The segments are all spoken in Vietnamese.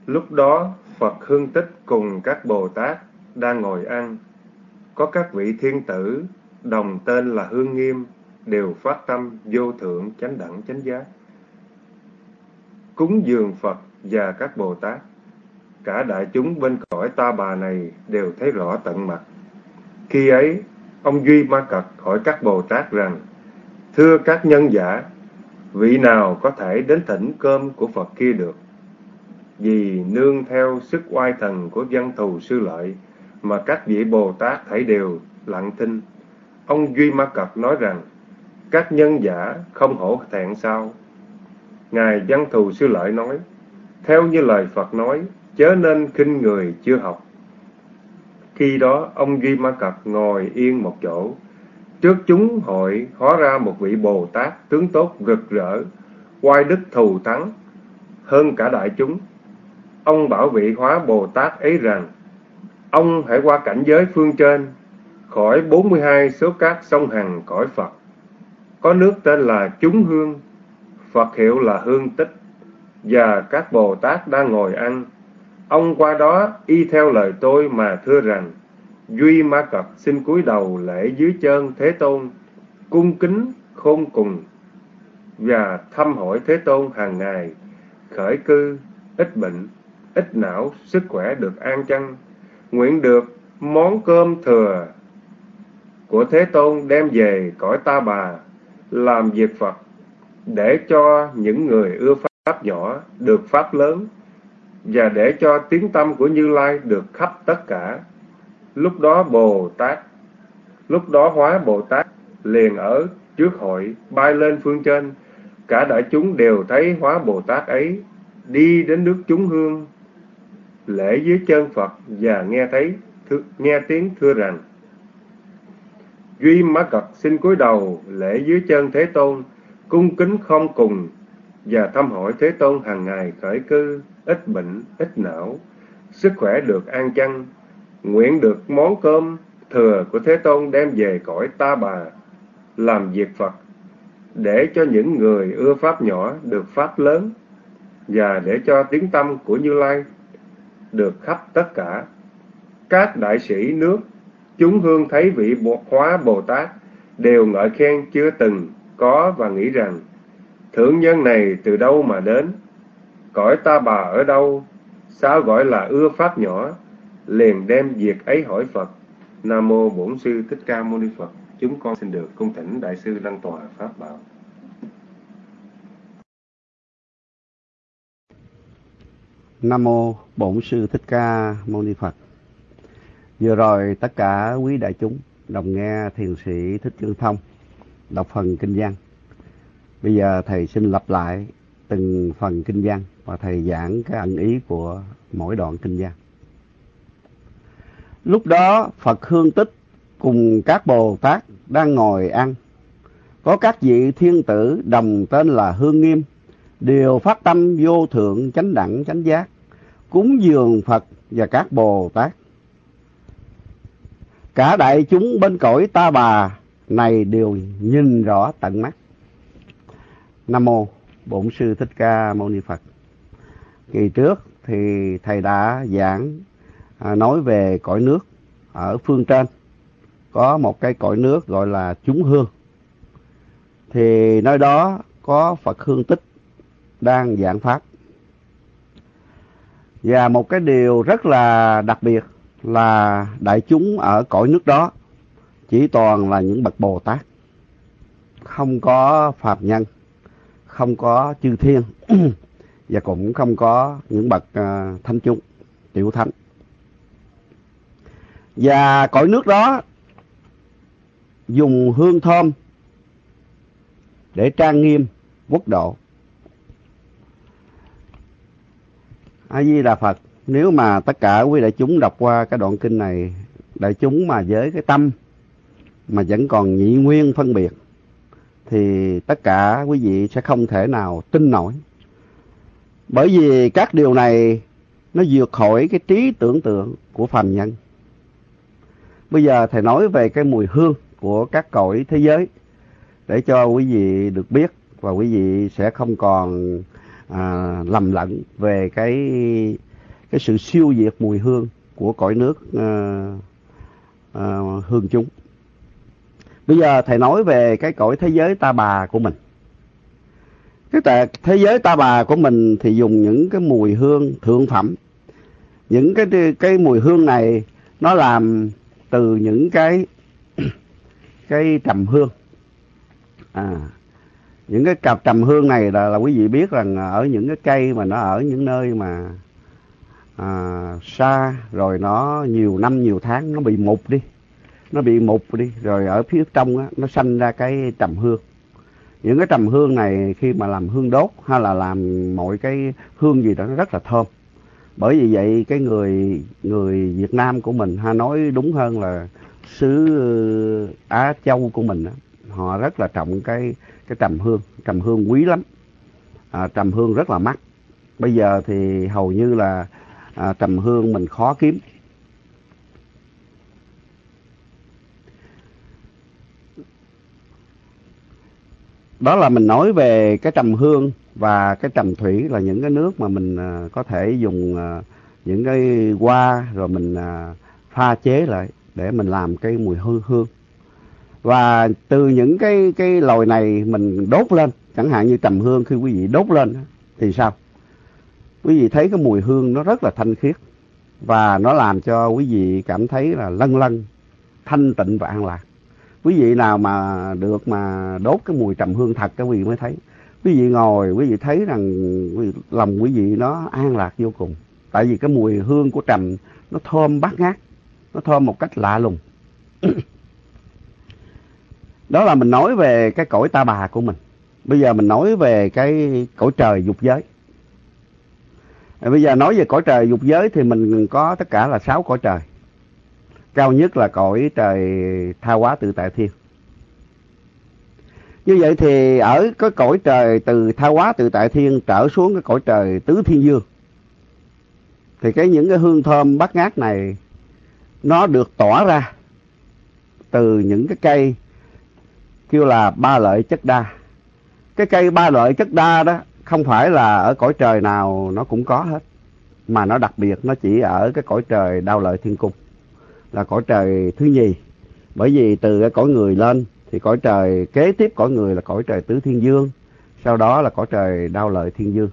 Lúc đó Phật Hương Tích cùng các Bồ Tát đang ngồi ăn. Có các vị thiên tử đồng tên là Hương Nghiêm đều phát tâm vô thượng chánh đẳng chánh giác, cúng dường Phật và các Bồ Tát. Cả đại chúng bên cõi Ta Bà này đều thấy rõ tận mặt. Khi ấy, ông Duy Ma Cật hỏi các Bồ Tát rằng: Thưa các nhân giả, vị nào có thể đến thỉnh cơm của Phật kia được? Vì nương theo sức oai thần của Văn Thù Sư Lợi mà các vị Bồ Tát thảy đều lặng thinh. Ông Duy Ma Cật nói rằng: Các nhân giả không hổ thẹn sao? Ngài Văn Thù Sư Lợi nói: Theo như lời Phật nói, chớ nên khinh người chưa học. Khi đó ông Duy Ma Cật ngồi yên một chỗ. Trước chúng hội hóa ra một vị Bồ Tát tướng tốt rực rỡ, oai đức thù thắng hơn cả đại chúng. Ông bảo vị hóa Bồ Tát ấy rằng: Ông hãy qua cảnh giới phương trên, khỏi 42 số các sông Hằng cõi Phật. Có nước tên là Chúng Hương, Phật hiệu là Hương Tích, và các Bồ Tát đang ngồi ăn. Ông qua đó y theo lời tôi mà thưa rằng: Duy Ma Cật xin cúi đầu lễ dưới chân Thế Tôn, cung kính khôn cùng, và thăm hỏi Thế Tôn hàng ngày, khởi cư, ít bệnh, ít não, sức khỏe được an chăng, nguyện được món cơm thừa của Thế Tôn đem về cõi Ta Bà, làm việc Phật, để cho những người ưa pháp nhỏ được pháp lớn, và để cho tiếng tâm của Như Lai được khắp tất cả. Lúc đó hóa Bồ Tát liền ở trước hội bay lên phương trên. Cả đại chúng đều thấy hóa Bồ Tát ấy đi đến nước Chúng Hương, lễ dưới chân Phật và nghe tiếng thưa rằng: Duy Ma Cật xin cúi đầu lễ dưới chân Thế Tôn, cung kính không cùng, và thăm hỏi Thế Tôn hàng ngày, khởi cư, ít bệnh, ít não, sức khỏe được an chăng, nguyện được món cơm thừa của Thế Tôn đem về cõi Ta Bà, làm việc Phật, để cho những người ưa pháp nhỏ được pháp lớn, và để cho tiếng tâm của Như Lai được khắp tất cả. Các đại sĩ nước Chúng Hương thấy vị hóa Bồ Tát đều ngợi khen chưa từng có, và nghĩ rằng: Thượng nhân này từ đâu mà đến? Cõi Ta Bà ở đâu? Sao gọi là ưa pháp nhỏ? Liền đem việc ấy hỏi Phật. Nam mô Bổn Sư Thích Ca Mâu Ni Phật. Chúng con xin được cung thỉnh Đại sư Lăng Tòa Pháp Bảo. Nam mô Bổn Sư Thích Ca Mâu Ni Phật. Vừa rồi tất cả quý đại chúng đồng nghe thiền sĩ Thích Chương Thông đọc phần kinh văn. Bây giờ thầy xin lặp lại từng phần kinh văn và thầy giảng cái ẩn ý của mỗi đoạn kinh văn. Lúc đó Phật Hương Tích cùng các Bồ Tát đang ngồi ăn. Có các vị thiên tử đồng tên là Hương Nghiêm đều phát tâm vô thượng chánh đẳng chánh giác, cúng dường Phật và các Bồ Tát. Cả đại chúng bên cõi Ta Bà này đều nhìn rõ tận mắt. Nam mô Bổn Sư Thích Ca Mâu Ni Phật. Kỳ trước thì thầy đã giảng nói về cõi nước ở phương trên. Có một cái cõi nước gọi là Chúng Hương. Thì nơi đó có Phật Hương Tích đang giảng pháp. Và một cái điều rất là đặc biệt là đại chúng ở cõi nước đó chỉ toàn là những bậc Bồ Tát, không có phàm nhân, không có chư thiên và cũng không có những bậc thánh chúng, tiểu thánh. Và cõi nước đó dùng hương thơm để trang nghiêm quốc độ. A Di Đà Phật. Nếu mà tất cả quý đại chúng đọc qua cái đoạn kinh này, đại chúng mà với cái tâm mà vẫn còn nhị nguyên phân biệt, thì tất cả quý vị sẽ không thể nào tin nổi. Bởi vì các điều này nó vượt khỏi cái trí tưởng tượng của phàm nhân. Bây giờ thầy nói về cái mùi hương của các cõi thế giới để cho quý vị được biết, và quý vị sẽ không còn lầm lẫn về cái cái sự siêu diệt mùi hương của cõi nước hương chúng. Bây giờ thầy nói về cái cõi thế giới ta bà của mình. Cái thế giới ta bà của mình thì dùng những cái mùi hương thượng phẩm. Những cái mùi hương này nó làm từ những cái trầm hương. Những cái cặp trầm hương này là quý vị biết rằng ở những cái cây mà nó ở những nơi mà xa, rồi nó nhiều năm nhiều tháng nó bị mục đi, rồi ở phía trong á, nó sanh ra cái trầm hương. Những cái trầm hương này khi mà làm hương đốt hay là làm mọi cái hương gì đó nó rất là thơm. Bởi vì vậy cái người Việt Nam của mình, hay nói đúng hơn là xứ Á Châu của mình đó, họ rất là trọng cái trầm hương quý lắm. Trầm hương rất là mắc. Bây giờ thì hầu như là trầm hương mình khó kiếm. Đó là mình nói về cái trầm hương và cái trầm thủy, là những cái nước mà mình có thể dùng những cái hoa rồi mình pha chế lại để mình làm cái mùi hương. Và từ những cái lòi này mình đốt lên, chẳng hạn như trầm hương khi quý vị đốt lên thì sao? Quý vị thấy cái mùi hương nó rất là thanh khiết và nó làm cho quý vị cảm thấy là lân lân, thanh tịnh và an lạc. Quý vị nào mà được mà đốt cái mùi trầm hương thật, cái quý vị mới thấy. Quý vị ngồi, quý vị thấy rằng lòng quý vị nó an lạc vô cùng. Tại vì cái mùi hương của trầm nó thơm bát ngát, nó thơm một cách lạ lùng. Đó là mình nói về cái cõi ta bà của mình. Bây giờ mình nói về cái cõi trời dục giới. Bây giờ nói về cõi trời dục giới thì mình có tất cả là 6 cõi trời. Cao nhất là cõi trời Tha Hóa Tự Tại Thiên. Như vậy thì ở cái cõi trời từ Tha Hóa Tự Tại Thiên trở xuống cái cõi trời Tứ Thiên Dương, thì những cái hương thơm bát ngát này nó được tỏa ra từ những cái cây kêu là ba lợi chất đa. Cái cây ba lợi chất đa đó không phải là ở cõi trời nào nó cũng có hết, mà nó đặc biệt nó chỉ ở cái cõi trời Đao Lợi Thiên Cung, là cõi trời thứ nhì. Bởi vì từ cái cõi người lên thì cõi trời kế tiếp cõi người là cõi trời Tứ Thiên Dương, sau đó là cõi trời Đao Lợi Thiên Dương.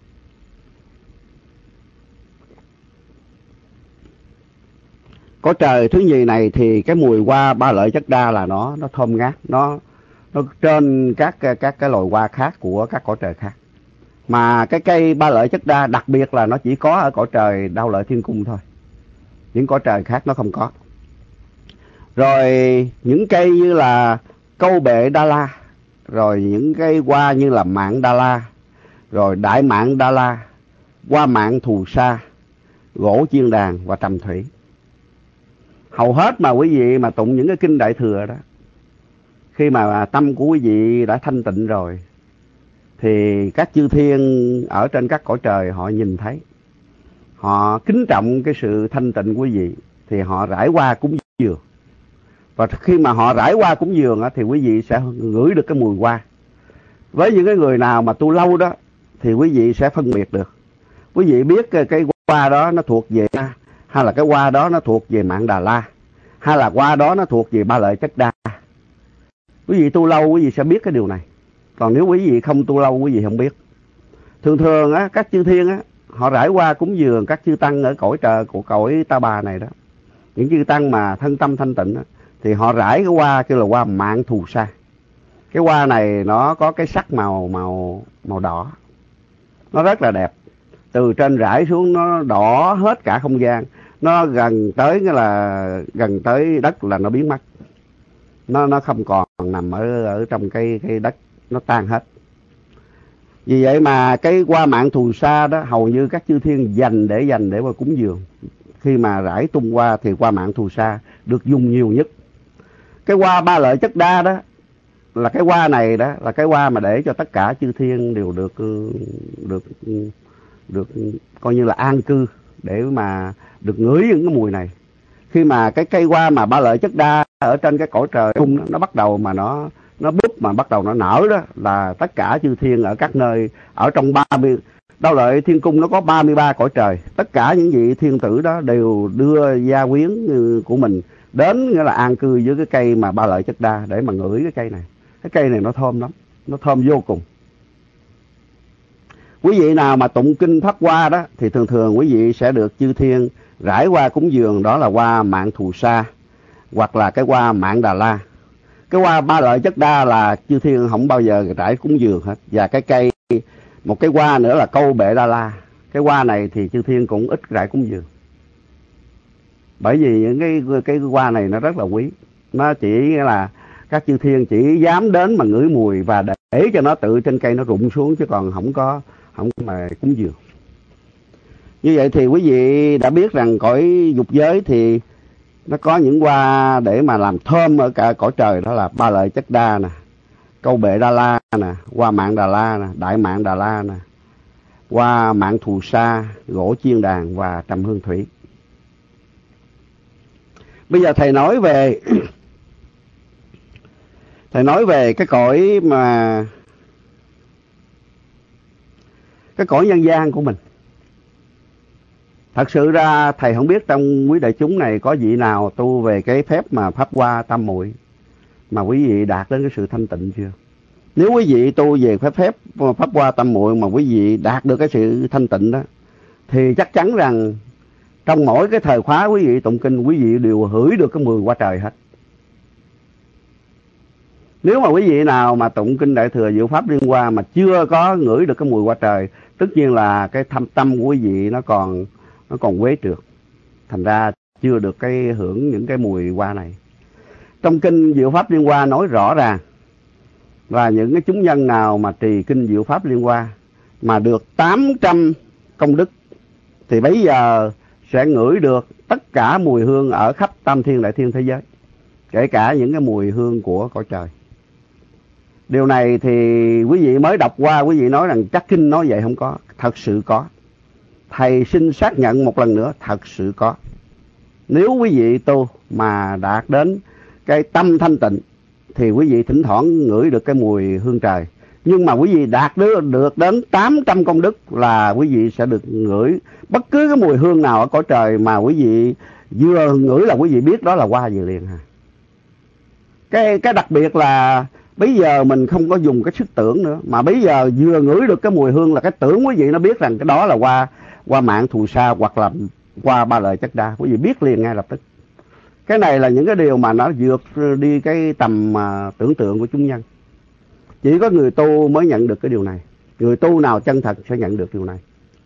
Cõi trời thứ nhì này thì cái mùi hoa ba lợi chất đa là nó thơm ngát, nó trên các cái loài hoa khác của các cõi trời khác. Mà cái cây ba lợi chất đa đặc biệt là nó chỉ có ở cõi trời Đao Lợi Thiên Cung thôi, những cõi trời khác nó không có. Rồi những cây như là câu bệ Đa La, rồi những cái hoa như là mạng Đa La, rồi đại mạng Đa La, hoa mạng Thù Sa, gỗ chiên đàn và trầm thủy. Hầu hết mà quý vị mà tụng những cái kinh Đại Thừa đó, khi mà tâm của quý vị đã thanh tịnh rồi thì các chư thiên ở trên các cõi trời họ nhìn thấy, họ kính trọng cái sự thanh tịnh của quý vị thì họ rải hoa cúng dường. Và khi mà họ rải hoa cúng dường thì quý vị sẽ ngửi được cái mùi hoa. Với những cái người nào mà tu lâu đó thì quý vị sẽ phân biệt được. Quý vị biết cái hoa đó nó thuộc về, hay là cái hoa đó nó thuộc về mạng Đà La, hay là hoa đó nó thuộc về ba lợi chất đa. Quý vị tu lâu quý vị sẽ biết cái điều này. Còn nếu quý vị không tu lâu quý vị không biết. Thường thường á, các chư thiên á, họ rải hoa cúng dường các chư tăng ở cõi trời của cõi ta bà này đó. Những chư tăng mà thân tâm thanh tịnh á, thì họ rải cái hoa kêu là hoa mạng Thù Sa. Cái hoa này nó có cái sắc màu đỏ, nó rất là đẹp. Từ trên rải xuống nó đỏ hết cả không gian. Nó gần tới đất là nó biến mất. Nó không còn nằm ở trong cái đất, nó tan hết. Vì vậy mà cái hoa mạng Thù Sa đó hầu như các chư thiên dành để mà cúng dường. Khi mà rải tung hoa thì hoa mạng Thù Sa được dùng nhiều nhất. Cái hoa ba lợi chất đa đó là cái hoa này đó là cái hoa mà để cho tất cả chư thiên đều được coi như là an cư, để mà được ngửi những cái mùi này. Khi mà cái cây hoa mà ba lợi chất đa ở trên cái cõi trời cung nó bắt đầu mà nó búp mà bắt đầu nó nở đó, là tất cả chư thiên ở các nơi, ở trong Đau Lợi Thiên Cung nó có 33 cõi trời. Tất cả những vị thiên tử đó đều đưa gia quyến của mình đến, nghĩa là an cư với cái cây mà Ba Lợi Chất Đa để mà ngửi cái cây này. Cái cây này nó thơm lắm, nó thơm vô cùng. Quý vị nào mà tụng kinh Pháp Hoa đó thì thường thường quý vị sẽ được chư thiên rải hoa cúng dường, đó là hoa Mạng Thù Sa hoặc là cái hoa Mạng Đà La. Cái hoa Ba Lợi Chất Đa là chư thiên không bao giờ rải cúng dường hết. Và cái cây, một cái hoa nữa là Câu Bệ Đa La. Cái hoa này thì chư thiên cũng ít rải cúng dường. Bởi vì những cái hoa này nó rất là quý. Nó chỉ là các chư thiên chỉ dám đến mà ngửi mùi và để cho nó tự trên cây nó rụng xuống, chứ còn không có mà cúng dường. Như vậy thì quý vị đã biết rằng cõi dục giới thì nó có những hoa để mà làm thơm ở cả cõi trời, đó là Ba Lợi Chất Đa nè, Câu Bệ Đa La nè, hoa Mạng Đà La nè, Đại Mạng Đà La nè, hoa Mạng Thù Sa, gỗ chiên đàn và trầm hương thủy. Bây giờ thầy nói về thầy nói về cái cõi mà cái cõi nhân gian của mình. Thật sự ra thầy không biết trong quý đại chúng này có vị nào tu về cái phép mà Pháp Hoa Tam Muội mà quý vị đạt đến cái sự thanh tịnh chưa? Nếu quý vị tu về phép Pháp Hoa Tam Muội mà quý vị đạt được cái sự thanh tịnh đó, thì chắc chắn rằng trong mỗi cái thời khóa quý vị tụng kinh, quý vị đều hửi được cái mùi hoa trời hết. Nếu mà quý vị nào mà tụng kinh Đại Thừa Diệu Pháp Liên Hoa mà chưa có ngửi được cái mùi hoa trời, tất nhiên là cái thâm tâm của quý vị nó còn quế trượt, thành ra chưa được cái hưởng những cái mùi hoa này. Trong kinh Diệu Pháp Liên Hoa nói rõ ràng là những cái chúng nhân nào mà trì kinh Diệu Pháp Liên Hoa mà được 800 công đức thì bây giờ sẽ ngửi được tất cả mùi hương ở khắp tam thiên đại thiên thế giới, kể cả những cái mùi hương của cõi trời. Điều này thì quý vị mới đọc qua, quý vị nói rằng chắc kinh nói vậy, không có. Thật sự có. Thầy xin xác nhận một lần nữa, thật sự có. Nếu quý vị tu mà đạt đến cái tâm thanh tịnh thì quý vị thỉnh thoảng ngửi được cái mùi hương trời. Nhưng mà quý vị đạt được đến 800 công đức là quý vị sẽ được ngửi bất cứ cái mùi hương nào ở cõi trời mà quý vị vừa ngửi là quý vị biết đó là hoa vừa liền. Cái đặc biệt là bây giờ mình không có dùng cái sức tưởng nữa, mà bây giờ vừa ngửi được cái mùi hương là cái tưởng quý vị nó biết rằng cái đó là hoa Mạng Thù Sa hoặc là hoa Ba Lợi Chất Đa, quý vị biết liền ngay lập tức. Cái này là những cái điều mà nó vượt đi cái tầm tưởng tượng của chúng nhân. Chỉ có người tu mới nhận được cái điều này. Người tu nào chân thật sẽ nhận được điều này.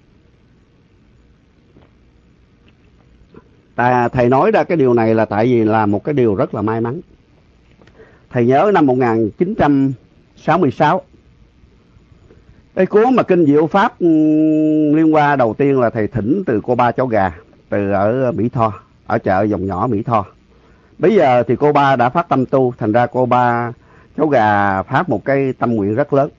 Thầy nói ra cái điều này là tại vì là một cái điều rất là may mắn. Thầy nhớ năm 1966, cái cuốn mà kinh Diệu Pháp Liên Hoa đầu tiên là thầy thỉnh từ cô Ba Cháu Gà, từ ở Mỹ Tho, ở chợ Dòng Nhỏ Mỹ Tho. Bây giờ thì cô Ba đã phát tâm tu, thành ra cô Ba Cháu Gà phát một cái tâm nguyện rất lớn,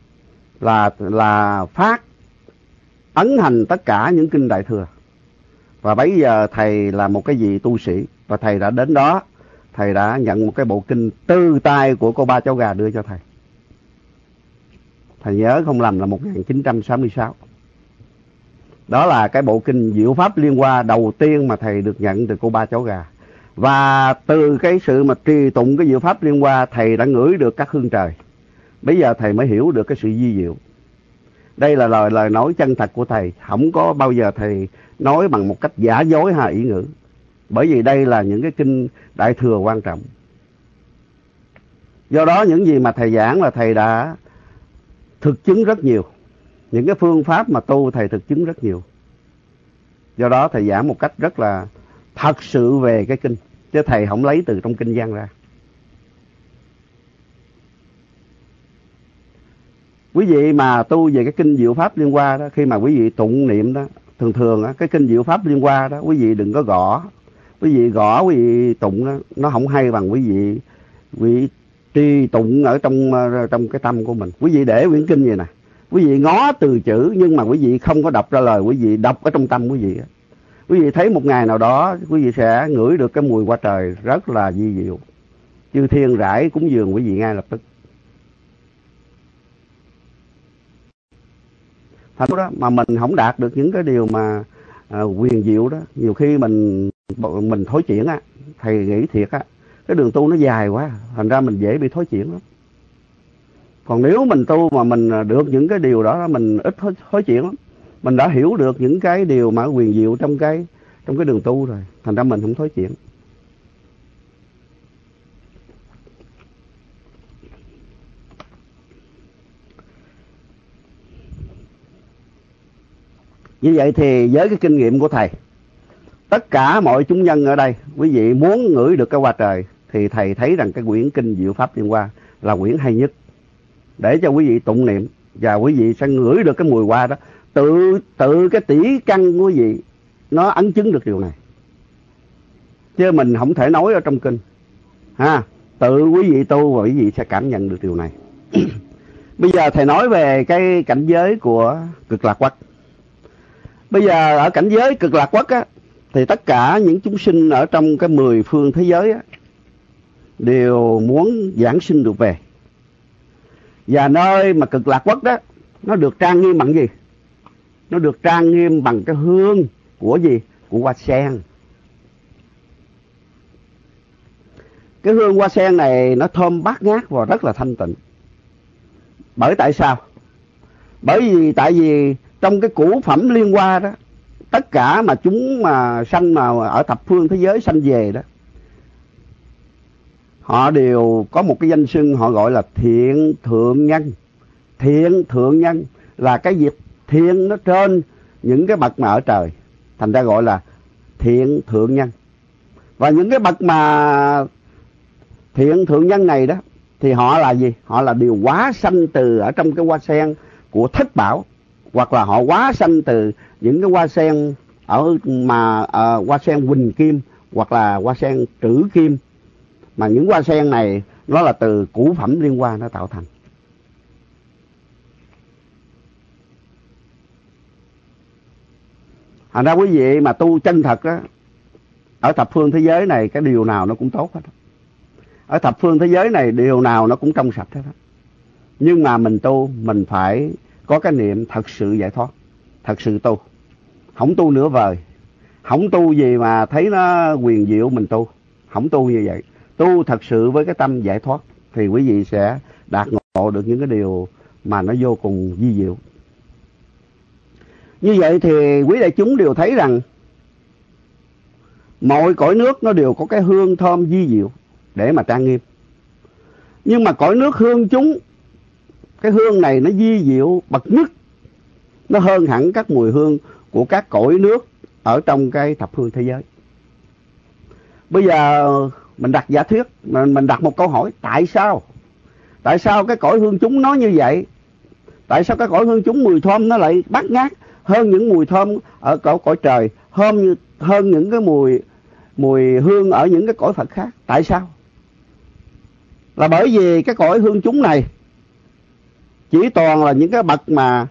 là phát ấn hành tất cả những kinh Đại Thừa. Và bây giờ thầy là một cái vị tu sĩ, và thầy đã đến đó, thầy đã nhận một cái bộ kinh từ tay của cô Ba Cháu Gà đưa cho thầy. Thầy nhớ không lầm là 1966. Đó là cái bộ kinh Diệu Pháp Liên Hoa đầu tiên mà thầy được nhận từ cô Ba Cháu Gà. Và từ cái sự mà trì tụng cái Diệu Pháp Liên Hoa, thầy đã ngửi được các hương trời. Bây giờ thầy mới hiểu được cái sự vi diệu. Đây là lời nói chân thật của thầy. Không có bao giờ thầy nói bằng một cách giả dối hay ý ngữ. Bởi vì đây là những cái kinh Đại Thừa quan trọng. Do đó những gì mà thầy giảng là thầy đã thực chứng rất nhiều. Những cái phương pháp mà tu thầy thực chứng rất nhiều. Do đó thầy giảng một cách rất là thật sự về cái kinh, chứ thầy không lấy từ trong kinh văn ra. Quý vị mà tu về cái kinh Diệu Pháp Liên Hoa đó, khi mà quý vị tụng niệm đó, thường á, cái kinh Diệu Pháp Liên Hoa đó, quý vị đừng có gõ. Quý vị gõ, quý vị tụng đó, nó không hay bằng quý vị trì tụng ở trong cái tâm của mình. Quý vị để quyển kinh vậy nè, quý vị ngó từ chữ nhưng mà quý vị không có đọc ra lời, quý vị đọc ở trong tâm quý vị. Quý vị thấy một ngày nào đó quý vị sẽ ngửi được cái mùi hoa trời rất là vi diệu. Chư thiên rải cúng dường quý vị ngay lập tức. thành đó mà mình không đạt được những cái điều mà quyền diệu đó, nhiều khi mình thối chuyển á. Thầy nghĩ thiệt á, cái đường tu nó dài quá, thành ra mình dễ bị thối chuyển lắm. Còn nếu mình tu mà mình được những cái điều đó, mình ít thối chuyển lắm. Mình đã hiểu được những cái điều mà quyền diệu trong cái đường tu rồi, thành ra mình không thối chuyển. Như vậy thì với cái kinh nghiệm của thầy, tất cả mọi chúng nhân ở đây, quý vị muốn ngửi được cái hoa trời thì thầy thấy rằng cái quyển kinh Diệu Pháp Liên Hoa là quyển hay nhất để cho quý vị tụng niệm, và quý vị sẽ ngửi được cái mùi hoa đó. Tự cái tỷ căn của quý vị nó ấn chứng được điều này, chứ mình không thể nói ở trong kinh ha. Tự quý vị tu và quý vị sẽ cảm nhận được điều này. Bây giờ thầy nói về cái cảnh giới của Cực Lạc Quốc. Bây giờ ở cảnh giới Cực Lạc Quốc á, thì tất cả những chúng sinh ở trong cái 10 phương thế giới á, đều muốn giảng sinh được về. Và nơi mà Cực Lạc Quốc đó, nó được trang nghiêm bằng gì? Nó được trang nghiêm bằng cái hương của gì? Của hoa sen. Cái hương hoa sen này nó thơm bát ngát và rất là thanh tịnh. Bởi tại sao? Tại vì trong cái củ phẩm liên hoa đó, tất cả mà chúng mà sanh mà ở thập phương thế giới sanh về đó, họ đều có một cái danh xưng họ gọi là thiện thượng nhân. Thiện thượng nhân là cái việc thiện nó trên những cái bậc mà ở trời, thành ra gọi là thiện thượng nhân. Và những cái bậc mà thiện thượng nhân này đó thì họ là gì? Họ là điều hóa sanh từ ở trong cái hoa sen của thất bảo, hoặc là họ hóa sanh từ những cái hoa sen hoa sen huỳnh kim, hoặc là hoa sen trữ kim, mà những hoa sen này nó là từ củ phẩm liên hoa nó tạo thành. Thành ra quý vị mà tu chân thật đó, ở thập phương thế giới này cái điều nào nó cũng tốt hết. Ở thập phương thế giới này điều nào nó cũng trong sạch hết. Nhưng mà mình tu, mình phải có cái niệm thật sự giải thoát, thật sự tu. Không tu nửa vời, không tu gì mà thấy nó quyền diệu mình tu. Không tu như vậy. Tu thật sự với cái tâm giải thoát thì quý vị sẽ đạt ngộ được những cái điều mà nó vô cùng vi diệu. Như vậy thì quý đại chúng đều thấy rằng mọi cõi nước nó đều có cái hương thơm vi diệu để mà trang nghiêm. Nhưng mà cõi nước hương chúng, cái hương này nó vi diệu bậc nhất, nó hơn hẳn các mùi hương của các cõi nước ở trong cái thập phương thế giới. Bây giờ mình đặt giả thuyết, mình đặt một câu hỏi: tại sao? Tại sao cái cõi hương chúng nó như vậy? Tại sao cái cõi hương chúng mùi thơm nó lại bát ngát hơn những mùi thơm ở cõi trời, hơn những cái mùi hương ở những cái cõi Phật khác? Tại sao? Là bởi vì cái cõi hương chúng này chỉ toàn là những cái bậc mà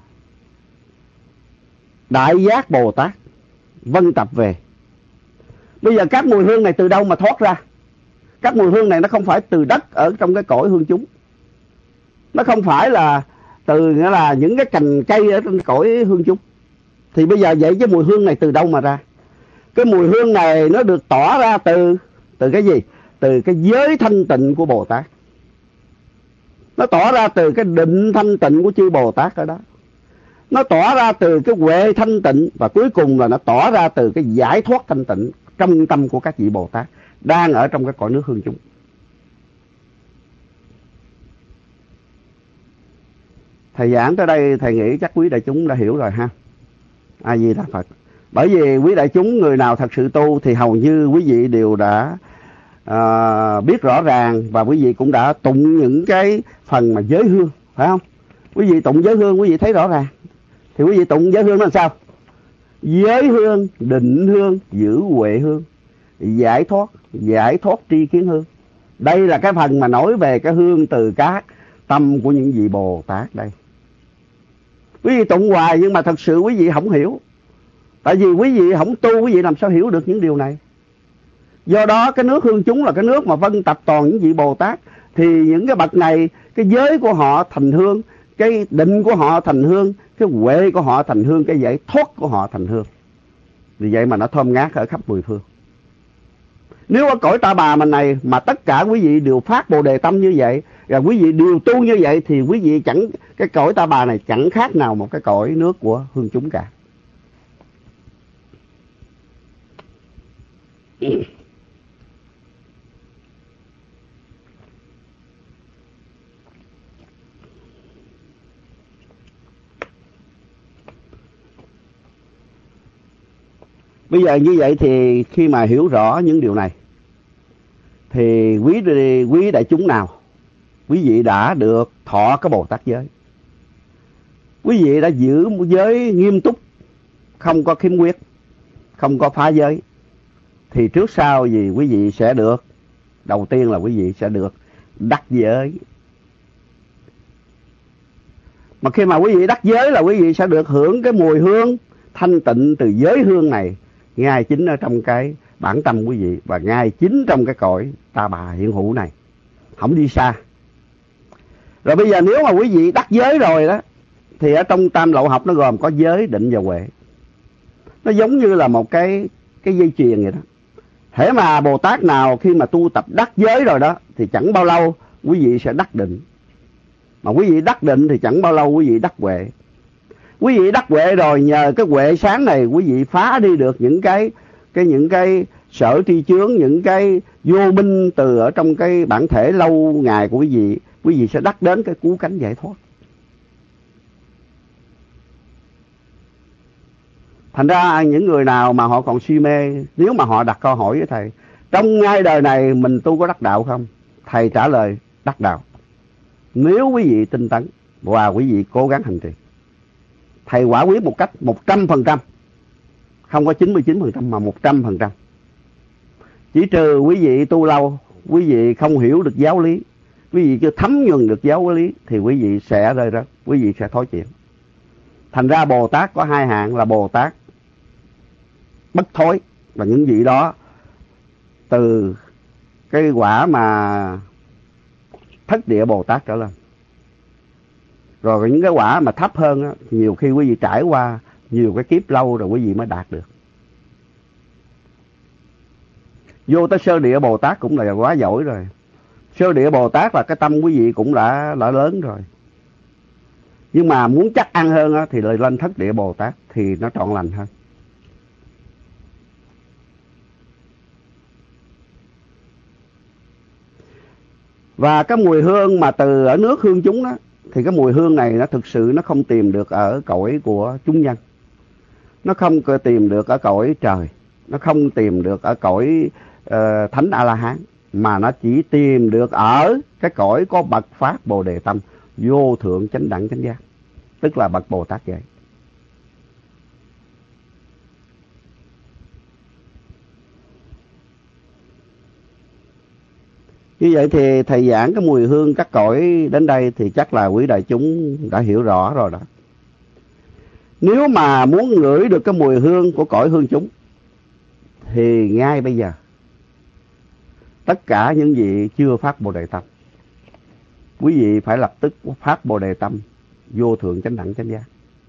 Đại Giác Bồ Tát vân tập về. Bây giờ các mùi hương này từ đâu mà thoát ra? Các mùi hương này nó không phải từ đất ở trong cái cõi hương chúng. Nó không phải là từ nghĩa là những cái cành cây ở trong cõi hương chúng. Thì bây giờ vậy cái mùi hương này từ đâu mà ra? Cái mùi hương này nó được tỏa ra từ cái gì? Từ cái giới thanh tịnh của Bồ Tát. Nó tỏa ra từ cái định thanh tịnh của chư Bồ Tát ở đó. Nó tỏa ra từ cái huệ thanh tịnh, và cuối cùng là nó tỏa ra từ cái giải thoát thanh tịnh trong tâm của các vị Bồ Tát đang ở trong cái cõi nước hương chúng. Thầy giảng tới đây thầy nghĩ chắc quý đại chúng đã hiểu rồi ha. A Di Đà Phật. Bởi vì quý đại chúng người nào thật sự tu thì hầu như quý vị đều đã biết rõ ràng, và quý vị cũng đã tụng những cái phần mà giới hương, phải không? Quý vị tụng giới hương quý vị thấy rõ ràng. Thì quý vị tụng giới hương nó làm sao? Giới hương, định hương, giữ huệ hương, giải thoát tri kiến hương. Đây là cái phần mà nói về cái hương từ các tâm của những vị Bồ Tát đây. Quý vị tụng hoài nhưng mà thật sự quý vị không hiểu. Tại vì quý vị không tu, quý vị làm sao hiểu được những điều này? Do đó cái nước hương chúng là cái nước mà vân tập toàn những vị Bồ Tát. Thì những cái bậc này, cái giới của họ thành hương, cái định của họ thành hương, cái huệ của họ thành hương, cái giải thoát của họ thành hương. Vì vậy mà nó thơm ngát ở khắp mười phương. Nếu ở cõi Ta Bà mình này mà tất cả quý vị đều phát Bồ Đề tâm như vậy, và quý vị đều tu như vậy, thì quý vị chẳng, cái cõi Ta Bà này chẳng khác nào một cái cõi nước của hương chúng cả. Bây giờ như vậy thì khi mà hiểu rõ những điều này, thì quý đại chúng nào, quý vị đã được thọ cái Bồ Tát giới. Quý vị đã giữ một giới nghiêm túc, không có khiếm khuyết, không có phá giới, thì trước sau gì quý vị sẽ được, đầu tiên là quý vị sẽ được đắc giới. Mà khi mà quý vị đắc giới là quý vị sẽ được hưởng cái mùi hương thanh tịnh từ giới hương này, ngay chính ở trong cái bản tâm quý vị, và ngay chính trong cái cõi Ta Bà hiện hữu này, không đi xa. Rồi bây giờ nếu mà quý vị đắc giới rồi đó, thì ở trong tam lậu học nó gồm có giới, định và huệ. Nó giống như là một cái dây chuyền vậy đó. Thế mà Bồ Tát nào khi mà tu tập đắc giới rồi đó, thì chẳng bao lâu quý vị sẽ đắc định. Mà quý vị đắc định thì chẳng bao lâu quý vị đắc huệ. Quý vị đắc huệ rồi, nhờ cái huệ sáng này quý vị phá đi được những cái sở tri chướng, những cái vô minh từ ở trong cái bản thể lâu ngày của quý vị sẽ đắc đến cái cứu cánh giải thoát. Thành ra những người nào mà họ còn si mê, nếu mà họ đặt câu hỏi với thầy, trong ngay đời này mình tu có đắc đạo không? Thầy trả lời đắc đạo. Nếu quý vị tinh tấn và quý vị cố gắng hành trì. Thầy quả quyết một cách 100%, không có 99% mà 100%. Chỉ trừ quý vị tu lâu, quý vị không hiểu được giáo lý, quý vị chưa thấm nhuần được giáo lý, thì quý vị sẽ rơi rớt, quý vị sẽ thối chuyển. Thành ra Bồ Tát có hai hạng là Bồ Tát bất thối, và những vị đó từ cái quả mà thất địa Bồ Tát trở lên. Rồi những cái quả mà thấp hơn á, nhiều khi quý vị trải qua nhiều cái kiếp lâu rồi quý vị mới đạt được. Vô tới sơ địa Bồ Tát cũng là quá giỏi rồi. Sơ địa Bồ Tát là cái tâm quý vị cũng đã lớn rồi. Nhưng mà muốn chắc ăn hơn á, thì lại lên thất địa Bồ Tát thì nó trọn lành hơn. Và cái mùi hương mà từ ở nước hương chúng đó, thì cái mùi hương này nó thực sự nó không tìm được ở cõi của chúng nhân. Nó không tìm được ở cõi trời. Nó không tìm được ở cõi Thánh A-la-hán. Mà nó chỉ tìm được ở cái cõi có bậc phát Bồ Đề tâm, vô thượng chánh đẳng chánh giác. Tức là bậc Bồ Tát vậy. Như vậy thì thầy giảng cái mùi hương các cõi đến đây thì chắc là quý đại chúng đã hiểu rõ rồi đó. Nếu mà muốn ngửi được cái mùi hương của cõi hương chúng, thì ngay bây giờ tất cả những vị chưa phát Bồ Đề tâm, quý vị phải lập tức phát Bồ Đề tâm vô thượng chánh đẳng chánh giác.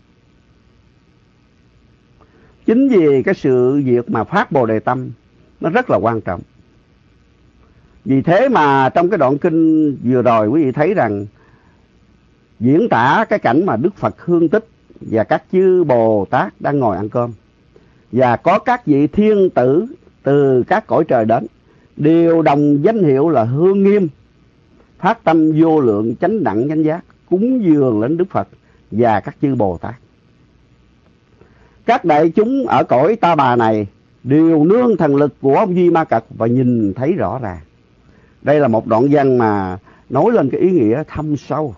Chính vì cái sự việc mà phát Bồ Đề tâm nó rất là quan trọng. Vì thế mà trong cái đoạn kinh vừa rồi quý vị thấy rằng diễn tả cái cảnh mà Đức Phật hương tích và các chư Bồ Tát đang ngồi ăn cơm, và có các vị thiên tử từ các cõi trời đến, đều đồng danh hiệu là Hương Nghiêm, phát tâm vô lượng chánh đẳng chánh giác, cúng dường lên Đức Phật và các chư Bồ Tát. Các đại chúng ở cõi Ta Bà này đều nương thần lực của ông Duy Ma Cật và nhìn thấy rõ ràng. Đây là một đoạn văn mà nói lên cái ý nghĩa thâm sâu.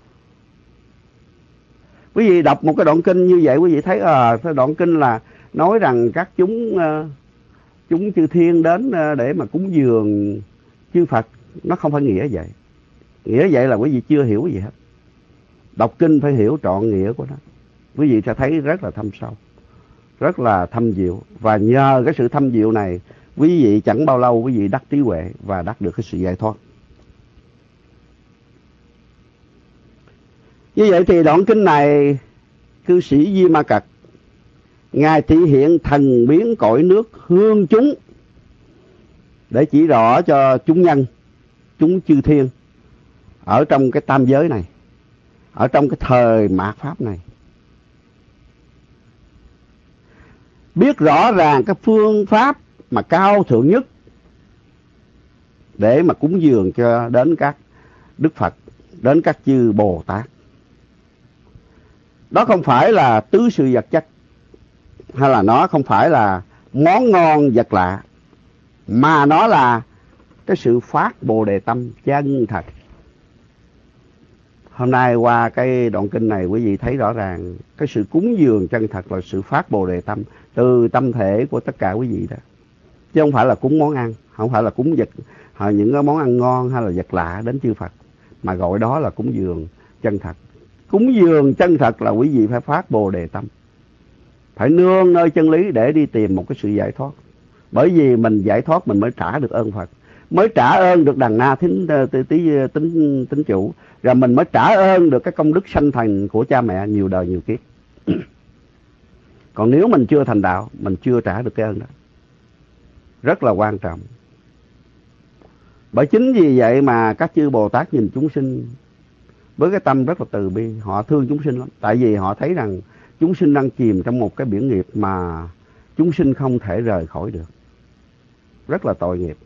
Quý vị đọc một cái đoạn kinh như vậy, quý vị thấy cái đoạn kinh là nói rằng các chúng chư thiên đến để mà cúng dường chư Phật. Nó không phải nghĩa vậy. Nghĩa vậy là quý vị chưa hiểu gì hết. Đọc kinh phải hiểu trọn nghĩa của nó. Quý vị sẽ thấy rất là thâm sâu, rất là thâm diệu. Và nhờ cái sự thâm diệu này, quý vị chẳng bao lâu quý vị đắc trí huệ và đắc được cái sự giải thoát. Như vậy thì đoạn kinh này cư sĩ Di Ma Cật, Ngài thị hiện thần biến cõi nước hương chúng để chỉ rõ cho chúng nhân, chúng chư thiên ở trong cái tam giới này, ở trong cái thời mạt pháp này, biết rõ ràng cái phương pháp mà cao thượng nhất để mà cúng dường cho đến các Đức Phật, đến các chư Bồ Tát. Đó không phải là tứ sự vật chất, hay là nó không phải là món ngon vật lạ, mà nó là cái sự phát Bồ Đề tâm chân thật. Hôm nay qua cái đoạn kinh này, quý vị thấy rõ ràng cái sự cúng dường chân thật là sự phát Bồ Đề tâm từ tâm thể của tất cả quý vị đó, chứ không phải là cúng món ăn, không phải là cúng vật, những cái món ăn ngon hay là vật lạ đến chư Phật, mà gọi đó là cúng dường chân thật. Cúng dường chân thật là quý vị phải phát Bồ Đề tâm, phải nương nơi chân lý để đi tìm một cái sự giải thoát. Bởi vì mình giải thoát mình mới trả được ơn Phật, mới trả ơn được đằng na tính chủ, rồi mình mới trả ơn được cái công đức sanh thành của cha mẹ nhiều đời nhiều kiếp. Còn nếu mình chưa thành đạo, mình chưa trả được cái ơn đó. Rất là quan trọng. Bởi chính vì vậy mà các chư Bồ Tát nhìn chúng sinh với cái tâm rất là từ bi, họ thương chúng sinh lắm. Tại vì họ thấy rằng chúng sinh đang chìm trong một cái biển nghiệp mà chúng sinh không thể rời khỏi được. Rất là tội nghiệp.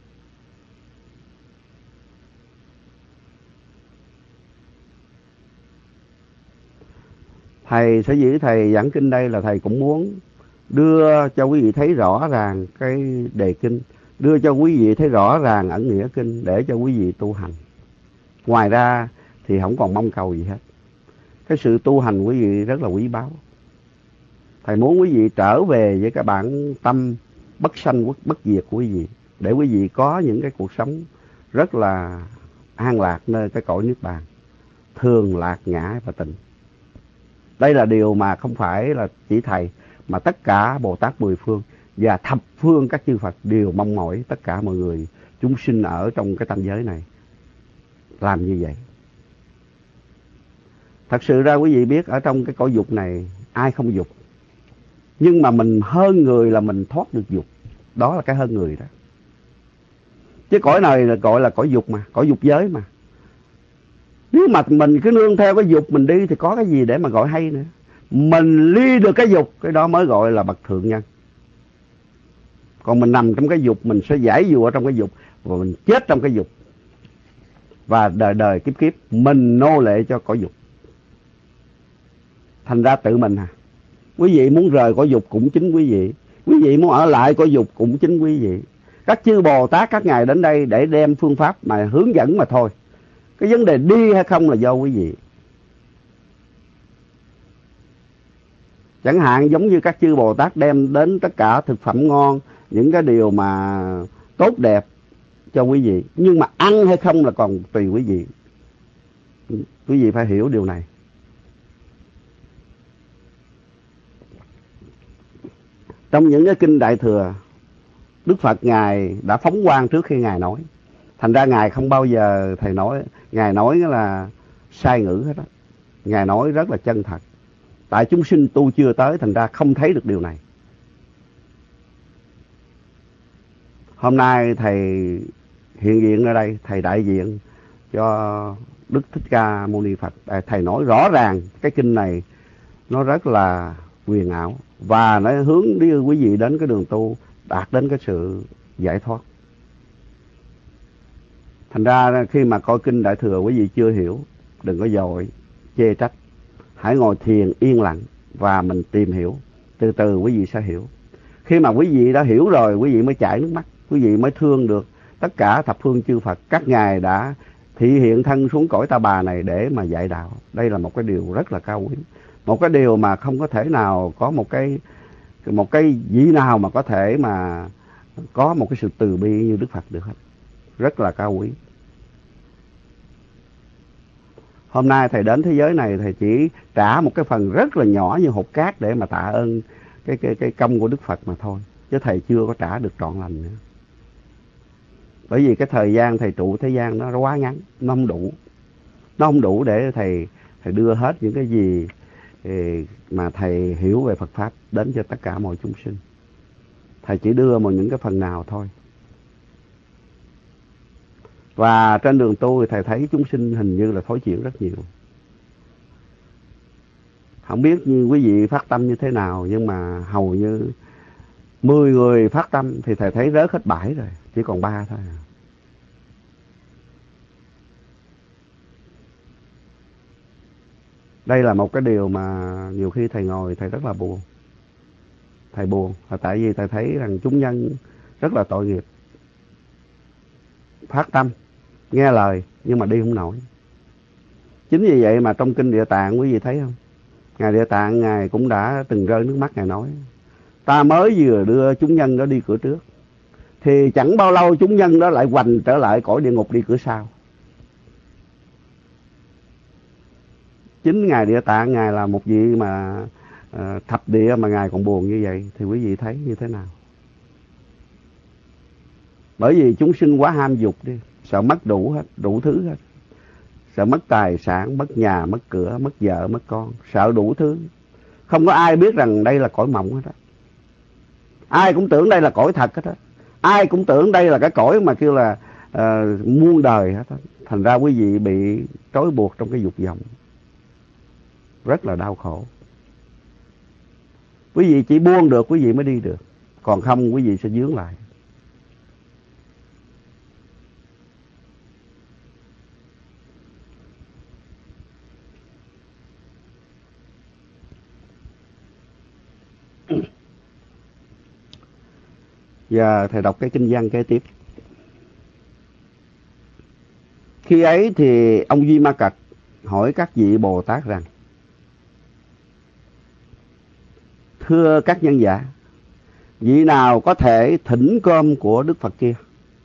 Thầy sở dĩ thầy giảng kinh đây là thầy cũng muốn đưa cho quý vị thấy rõ ràng cái đề kinh, đưa cho quý vị thấy rõ ràng ẩn nghĩa kinh để cho quý vị tu hành. Ngoài ra thì không còn mong cầu gì hết. Cái sự tu hành quý vị rất là quý báu. Thầy muốn quý vị trở về với cái bản tâm bất sanh bất diệt của quý vị, để quý vị có những cái cuộc sống rất là an lạc nơi cái cõi niết bàn, thường lạc ngã và tịnh. Đây là điều mà không phải là chỉ thầy, mà tất cả Bồ Tát mười phương và thập phương các chư Phật đều mong mỏi tất cả mọi người chúng sinh ở trong cái tam giới này làm như vậy. Thật sự ra quý vị biết ở trong cái cõi dục này ai không dục, nhưng mà mình hơn người là mình thoát được dục. Đó là cái hơn người đó. Chứ cõi này là gọi là cõi dục mà, cõi dục giới mà. Nếu mà mình cứ nương theo cái dục mình đi thì có cái gì để mà gọi hay nữa. Mình ly được cái dục, cái đó mới gọi là bậc thượng nhân. Còn mình nằm trong cái dục, mình sẽ giải dụa trong cái dục, và mình chết trong cái dục. Và đời đời kiếp kiếp mình nô lệ cho cõi dục. Thành ra tự mình quý vị muốn rời cõi dục cũng chính quý vị, quý vị muốn ở lại cõi dục cũng chính quý vị. Các chư Bồ Tát các ngài đến đây để đem phương pháp mà hướng dẫn mà thôi. Cái vấn đề đi hay không là do quý vị. Chẳng hạn giống như các chư Bồ Tát đem đến tất cả thực phẩm ngon, những cái điều mà tốt đẹp cho quý vị, nhưng mà ăn hay không là còn tùy quý vị. Quý vị phải hiểu điều này. Trong những cái kinh Đại Thừa, Đức Phật Ngài đã phóng quang trước khi Ngài nói. Thành ra Ngài không bao giờ thầy nói, Ngài nói là sai ngữ hết đó. Ngài nói rất là chân thật. Tại chúng sinh tu chưa tới, thành ra không thấy được điều này. Hôm nay thầy hiện diện ở đây, thầy đại diện cho Đức Thích Ca Mâu Ni Phật. Thầy nói rõ ràng cái kinh này nó rất là huyền ảo, và nó hướng đi quý vị đến cái đường tu, đạt đến cái sự giải thoát. Thành ra khi mà coi kinh Đại Thừa quý vị chưa hiểu, đừng có dội chê trách. Hãy ngồi thiền yên lặng và mình tìm hiểu. Từ từ quý vị sẽ hiểu. Khi mà quý vị đã hiểu rồi, quý vị mới chảy nước mắt, quý vị mới thương được tất cả thập phương chư Phật. Các ngài đã thị hiện thân xuống cõi Ta Bà này để mà dạy đạo. Đây là một cái điều rất là cao quý. Một cái điều mà không có thể nào có một cái vị nào mà có thể mà có một cái sự từ bi như Đức Phật được hết. Rất là cao quý. Hôm nay thầy đến thế giới này, thầy chỉ trả một cái phần rất là nhỏ như hột cát để mà tạ ơn cái công của Đức Phật mà thôi. Chứ thầy chưa có trả được trọn lành nữa. Bởi vì cái thời gian thầy trụ thế gian nó quá ngắn, nó không đủ. Nó không đủ để thầy đưa hết những cái gì mà thầy hiểu về Phật pháp đến cho tất cả mọi chúng sinh. Thầy chỉ đưa một những cái phần nào thôi. Và trên đường tu thì thầy thấy chúng sinh hình như là thối chuyển rất nhiều. Không biết như quý vị phát tâm như thế nào, nhưng mà hầu như 10 người phát tâm thì thầy thấy rớt hết 7 rồi, chỉ còn 3 thôi. Đây là một cái điều mà nhiều khi thầy ngồi thầy rất là buồn. Thầy buồn là tại vì thầy thấy rằng chúng nhân rất là tội nghiệp. Phát tâm, nghe lời nhưng mà đi không nổi. Chính vì vậy mà trong Kinh Địa Tạng quý vị thấy không? Ngài Địa Tạng Ngài cũng đã từng rơi nước mắt. Ngài nói ta mới vừa đưa chúng nhân đó đi cửa trước, thì chẳng bao lâu chúng nhân đó lại hoành trở lại cõi địa ngục đi cửa sau. Chính Ngài Địa Tạng Ngài là một vị mà thập địa mà Ngài còn buồn như vậy, thì quý vị thấy như thế nào? Bởi vì chúng sinh quá ham dục đi, sợ mất đủ thứ hết. Sợ mất tài sản, mất nhà, mất cửa, mất vợ, mất con, sợ đủ thứ. Không có ai biết rằng đây là cõi mộng hết á. Ai cũng tưởng đây là cõi thật hết á. Ai cũng tưởng đây là cái cõi mà kêu là muôn đời hết á. Thành ra quý vị bị trói buộc trong cái dục vọng, rất là đau khổ. Quý vị chỉ buông được quý vị mới đi được, còn không quý vị sẽ vướng lại. Giờ thầy đọc cái kinh văn kế tiếp. Khi ấy thì ông Duy Ma Cật hỏi các vị Bồ Tát rằng: thưa các nhân giả, vị nào có thể thỉnh cơm của Đức Phật kia?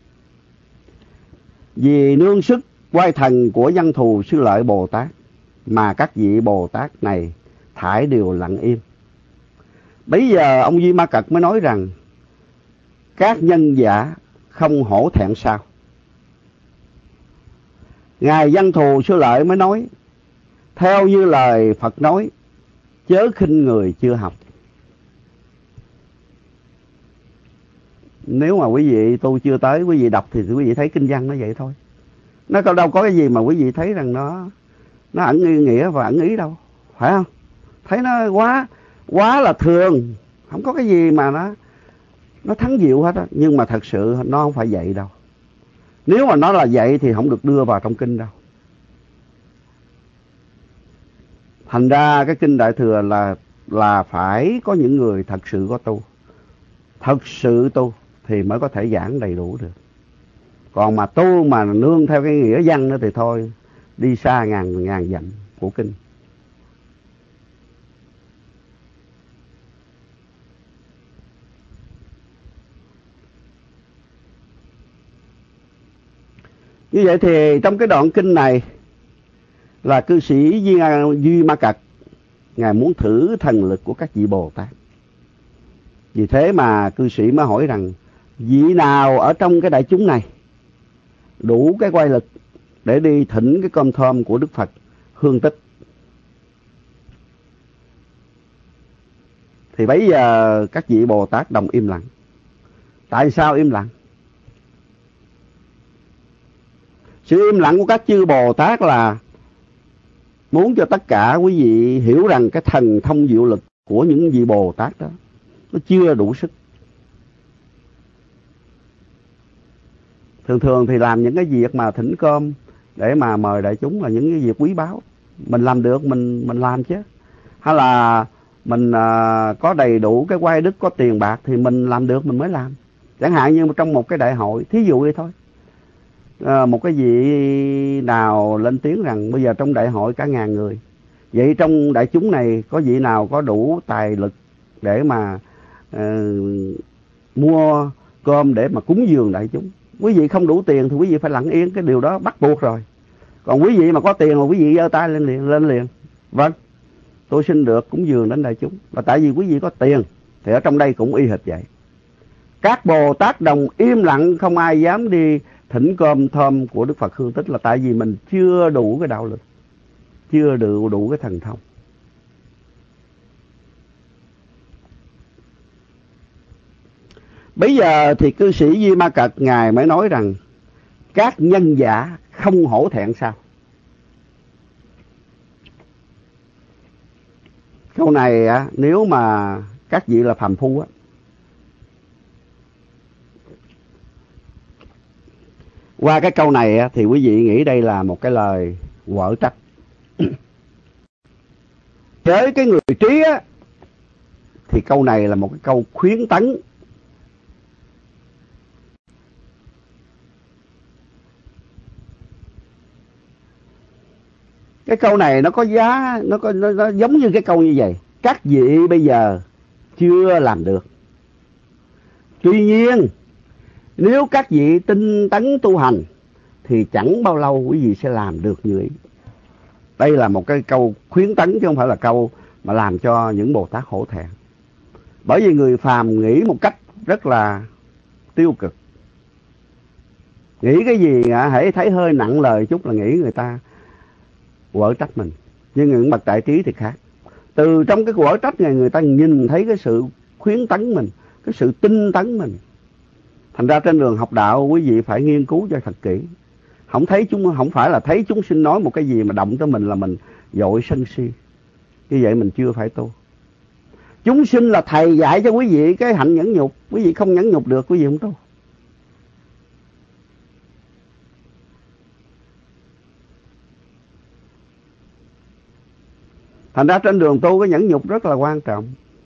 Vì nương sức oai thần của Văn Thù Sư Lợi Bồ Tát mà các vị Bồ Tát này thải đều lặng im. Bấy giờ ông Duy Ma Cật mới nói rằng: các nhân giả không hổ thẹn sao? Ngài Văn Thù Sư Lợi mới nói: theo như lời Phật nói, chớ khinh người chưa học. Nếu mà quý vị tu chưa tới, quý vị đọc thì quý vị thấy kinh văn nó vậy thôi. Nó đâu có cái gì mà quý vị thấy rằng nó ẩn ý nghĩa và ẩn ý đâu, phải không? Thấy nó quá là thường, không có cái gì mà nó thắng diệu hết á. Nhưng mà thật sự nó không phải vậy đâu. Nếu mà nó là vậy thì không được đưa vào trong kinh đâu. Thành ra cái kinh Đại Thừa là phải có những người thật sự có tu, thật sự tu thì mới có thể giảng đầy đủ được. Còn mà tu mà nương theo cái nghĩa văn nữa thì thôi, đi xa ngàn dặm của kinh. Như vậy thì trong cái đoạn kinh này là cư sĩ Duy Ma Cật, Ngài muốn thử thần lực của các vị Bồ Tát. Vì thế mà cư sĩ mới hỏi rằng: vị nào ở trong cái đại chúng này đủ cái oai lực để đi thỉnh cái cơm thơm của Đức Phật Hương Tích? Thì bấy giờ các vị Bồ Tát đồng im lặng. Tại sao im lặng? Sự im lặng của các chư Bồ Tát là muốn cho tất cả quý vị hiểu rằng cái thần thông diệu lực của những vị Bồ Tát đó nó chưa đủ sức. Thường thì làm những cái việc mà thỉnh cơm để mà mời đại chúng là những cái việc quý báu. Mình làm được mình làm chứ. Hay là mình có đầy đủ cái oai đức, có tiền bạc thì mình làm được mình mới làm. Chẳng hạn như trong một cái đại hội, thí dụ vậy thôi. Một cái vị nào lên tiếng rằng bây giờ trong đại hội cả 1000 người, vậy trong đại chúng này có vị nào có đủ tài lực để mà mua cơm để mà cúng dường đại chúng? Quý vị không đủ tiền thì quý vị phải lặng yên, cái điều đó bắt buộc rồi. Còn quý vị mà có tiền mà quý vị giơ tay lên liền. Vâng, tôi xin được cúng dường đến đại chúng. Và tại vì quý vị có tiền thì ở trong đây cũng y hệt vậy. Các Bồ Tát đồng im lặng, không ai dám đi thỉnh cơm thơm của Đức Phật Hương Tích là tại vì mình chưa đủ cái đạo lực, chưa đủ cái thần thông. Bây giờ thì cư sĩ Di Ma Cật Ngài mới nói rằng các nhân giả không hổ thẹn sao? Câu này nếu mà các vị là phàm phu qua cái câu này thì quý vị nghĩ đây là một cái lời quở trách. Với cái người trí thì câu này là một cái câu khuyến tấn. Cái câu này nó có giá, nó giống như cái câu như vậy. Các vị bây giờ chưa làm được. Tuy nhiên, nếu các vị tinh tấn tu hành thì chẳng bao lâu quý vị sẽ làm được như ý. Đây là một cái câu khuyến tấn chứ không phải là câu mà làm cho những Bồ Tát hổ thẹn. Bởi vì người phàm nghĩ một cách rất là tiêu cực. Nghĩ cái gì hãy thấy hơi nặng lời chút là nghĩ người ta quở trách mình. Nhưng những bậc đại trí thì khác. Từ trong cái quở trách này người ta nhìn thấy cái sự khuyến tấn mình, cái sự tinh tấn mình. Thành ra trên đường học đạo quý vị phải nghiên cứu cho thật kỹ. Không phải là thấy chúng sinh nói một cái gì mà động tới mình là mình vội sân si. Như vậy mình chưa phải tu. Chúng sinh là thầy dạy cho quý vị cái hạnh nhẫn nhục. Quý vị không nhẫn nhục được, quý vị không tu. Thành ra trên đường tu cái nhẫn nhục rất là quan trọng.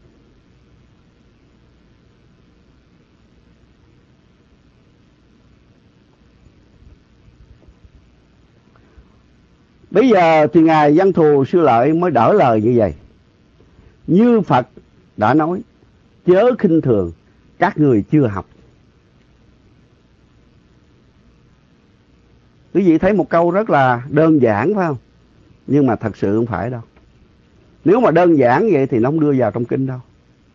Bây giờ thì Ngài Văn Thù Sư Lợi mới đỡ lời như vậy. Như Phật đã nói, chớ khinh thường các người chưa học. Quý vị thấy một câu rất là đơn giản phải không? Nhưng mà thật sự không phải đâu. Nếu mà đơn giản vậy thì nó không đưa vào trong kinh đâu.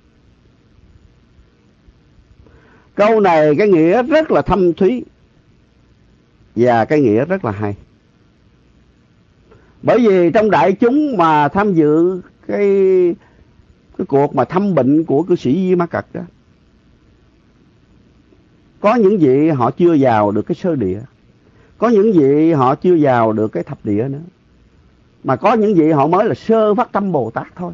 Câu này cái nghĩa rất là thâm thúy và cái nghĩa rất là hay. Bởi vì trong đại chúng mà tham dự cái cuộc mà thăm bệnh của cư sĩ Di Ma Cật đó, có những vị họ chưa vào được cái sơ địa, có những vị họ chưa vào được cái thập địa nữa, mà có những vị họ mới là sơ phát tâm Bồ Tát thôi.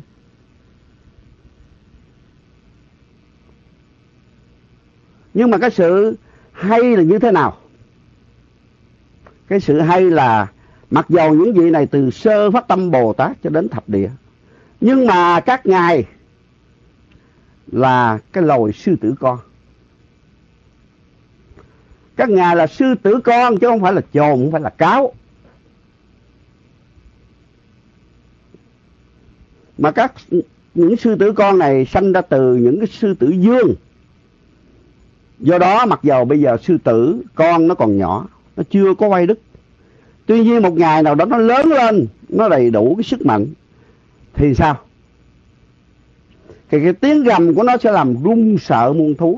Nhưng mà cái sự hay là như thế nào? Cái sự hay là mặc dầu những vị này từ sơ phát tâm Bồ Tát cho đến thập địa, nhưng mà các ngài là cái loài sư tử con. Các ngài là sư tử con chứ không phải là chồn, không phải là cáo. Mà những sư tử con này sanh ra từ những cái sư tử dương. Do đó mặc dầu bây giờ sư tử con nó còn nhỏ, nó chưa có oai đức, tuy nhiên một ngày nào đó nó lớn lên, nó đầy đủ cái sức mạnh thì sao? Cái tiếng gầm của nó sẽ làm run sợ muôn thú.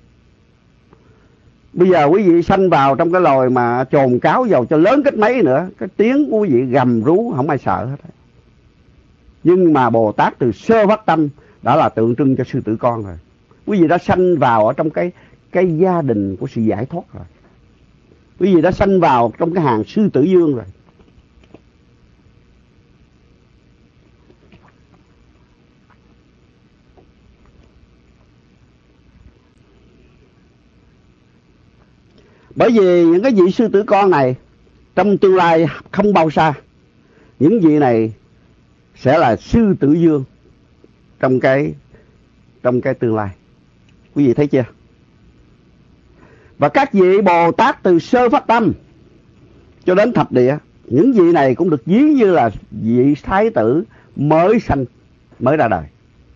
Bây giờ quý vị sanh vào trong cái loài mà chồn cáo dầu cho lớn cách mấy nữa, cái tiếng của quý vị gầm rú không ai sợ hết. Nhưng mà Bồ Tát từ sơ phát tâm đã là tượng trưng cho sư tử con rồi. Quý vị đã sanh vào ở trong cái gia đình của sự giải thoát rồi. Quý vị đã sanh vào trong cái hàng sư tử dương rồi. Bởi vì những cái vị sư tử con này trong tương lai không bao xa, những vị này sẽ là sư tử dương trong cái tương lai. Quý vị thấy chưa? Và các vị Bồ Tát từ sơ phát tâm cho đến thập địa, những vị này cũng được ví như là vị thái tử mới sanh, mới ra đời.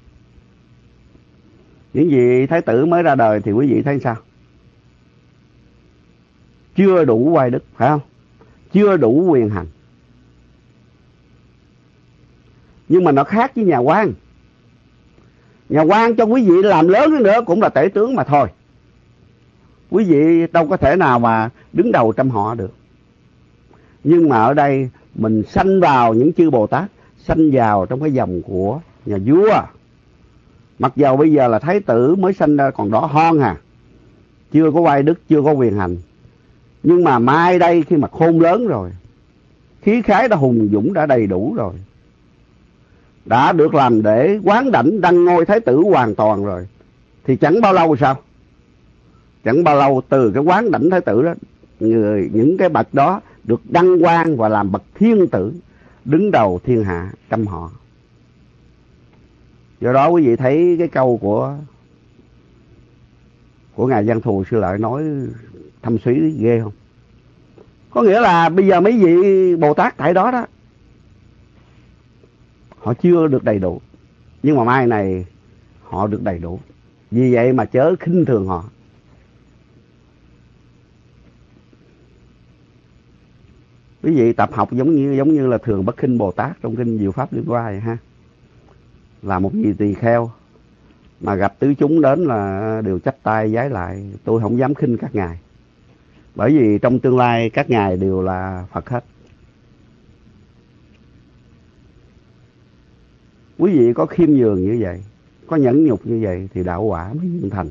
Những vị thái tử mới ra đời thì quý vị thấy sao? Chưa đủ oai đức, phải không? Chưa đủ quyền hành. Nhưng mà nó khác với nhà quan. Nhà quan cho quý vị làm lớn hơn nữa cũng là tể tướng mà thôi. Quý vị đâu có thể nào mà đứng đầu trong họ được. Nhưng mà ở đây mình sanh vào những chư Bồ Tát, sanh vào trong cái dòng của nhà vua. Mặc dầu bây giờ là thái tử mới sanh ra còn đỏ hon chưa có oai đức, chưa có quyền hành. Nhưng mà mai đây khi mà khôn lớn rồi, khí khái đã hùng dũng, đã đầy đủ rồi, đã được làm để quán đảnh đăng ngôi thái tử hoàn toàn rồi, thì chẳng bao lâu sao? Chẳng bao lâu từ cái quán đảnh thái tử đó, những cái bậc đó được đăng quang và làm bậc thiên tử, đứng đầu thiên hạ trăm họ. Do đó quý vị thấy cái câu của Ngài Văn Thù Sư Lợi nói thâm thúy ghê không? Có nghĩa là bây giờ mấy vị Bồ Tát tại đó đó, họ chưa được đầy đủ, nhưng mà mai này họ được đầy đủ. Vì vậy mà chớ khinh thường họ. Quý vị tập học giống như là Thường Bất Khinh Bồ Tát trong kinh Diệu Pháp Liên Hoa vậy ha. Là một vị tỳ kheo mà gặp tứ chúng đến là đều chắp tay vái lại. Tôi không dám khinh các ngài, bởi vì trong tương lai các ngài đều là Phật hết. Quý vị có khiêm nhường như vậy, có nhẫn nhục như vậy thì đạo quả mới viên thành.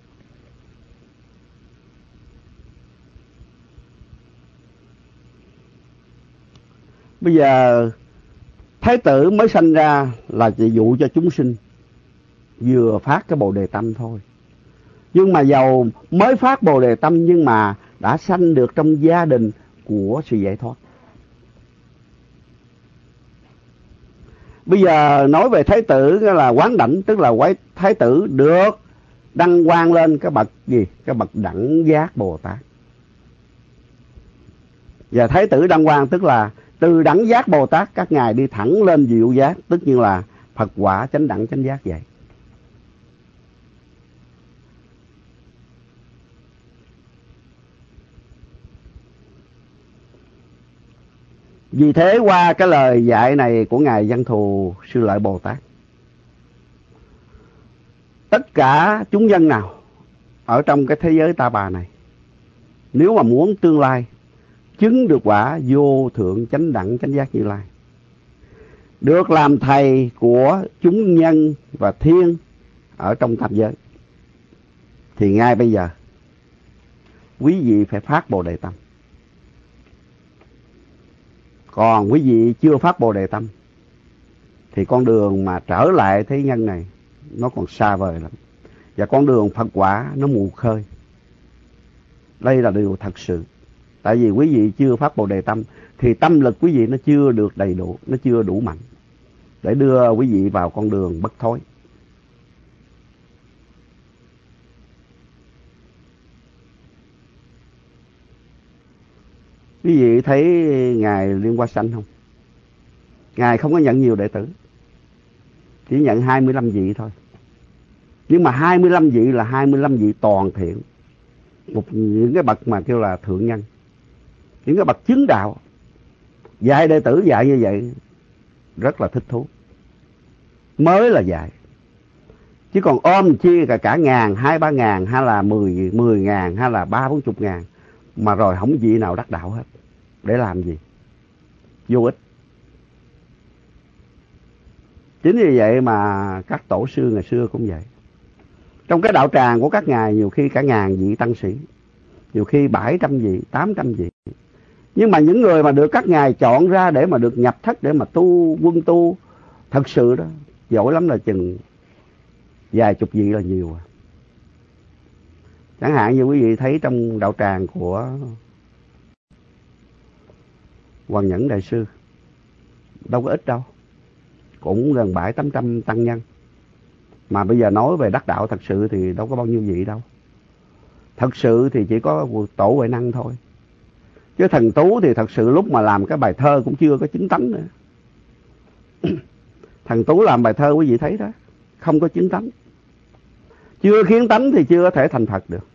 Bây giờ Thái tử mới sanh ra là chỉ dụ cho chúng sinh vừa phát cái Bồ Đề Tâm thôi. Nhưng mà dầu mới phát Bồ Đề Tâm nhưng mà đã sanh được trong gia đình của sự giải thoát. Bây giờ nói về Thái tử là quán đảnh, tức là Thái tử được đăng quang lên cái bậc gì? Cái bậc đẳng giác Bồ Tát. Và Thái tử đăng quang tức là từ đẳng giác Bồ Tát các ngài đi thẳng lên diệu giác, tất nhiên là Phật quả chánh đẳng chánh giác vậy. Vì thế qua cái lời dạy này của Ngài Văn Thù Sư Lợi Bồ Tát, tất cả chúng dân nào ở trong cái thế giới ta bà này, nếu mà muốn tương lai chứng được quả vô thượng chánh đẳng chánh giác Như Lai, được làm thầy của chúng nhân và thiên ở trong tam giới, thì ngay bây giờ quý vị phải phát Bồ Đề Tâm. Còn quý vị chưa phát Bồ Đề Tâm thì con đường mà trở lại thế nhân này nó còn xa vời lắm. Và con đường Phật quả nó mù khơi. Đây là điều thật sự. Tại vì quý vị chưa phát Bồ Đề Tâm thì tâm lực quý vị nó chưa được đầy đủ, nó chưa đủ mạnh để đưa quý vị vào con đường bất thối. Quý vị thấy Ngài Liên Hoa Sanh không? Ngài không có nhận nhiều đệ tử, chỉ nhận 25 vị thôi. Nhưng mà 25 vị là 25 vị toàn thiện, những cái bậc mà kêu là thượng nhân, những cái bậc chứng đạo. Dạy đệ tử dạy như vậy rất là thích thú, mới là dạy. Chứ còn ôm chi cả ngàn, 2-3 ngàn, hay là 10 ngàn, hay là 30-40 ngàn, mà rồi không vị nào đắc đạo hết. Để làm gì? Vô ích. Chính vì vậy mà các tổ sư ngày xưa cũng vậy. Trong cái đạo tràng của các ngài nhiều khi cả ngàn vị tăng sĩ, nhiều khi 700 vị, 800 vị. Nhưng mà những người mà được các ngài chọn ra để mà được nhập thất, để mà tu, quân tu, thật sự đó, giỏi lắm là chừng vài chục vị là nhiều. Chẳng hạn như quý vị thấy trong đạo tràng của Hoàng Nhẫn Đại Sư, đâu có ít đâu, cũng gần 700-800 tăng nhân. Mà bây giờ nói về đắc đạo thật sự thì đâu có bao nhiêu vị đâu. Thật sự thì chỉ có Tổ Huệ Năng thôi. Chứ Thần Tú thì thật sự lúc mà làm cái bài thơ cũng chưa có chứng tánh nữa. Thần Tú làm bài thơ quý vị thấy đó, không có chứng tánh. Chưa khiến tánh thì chưa có thể thành Phật được.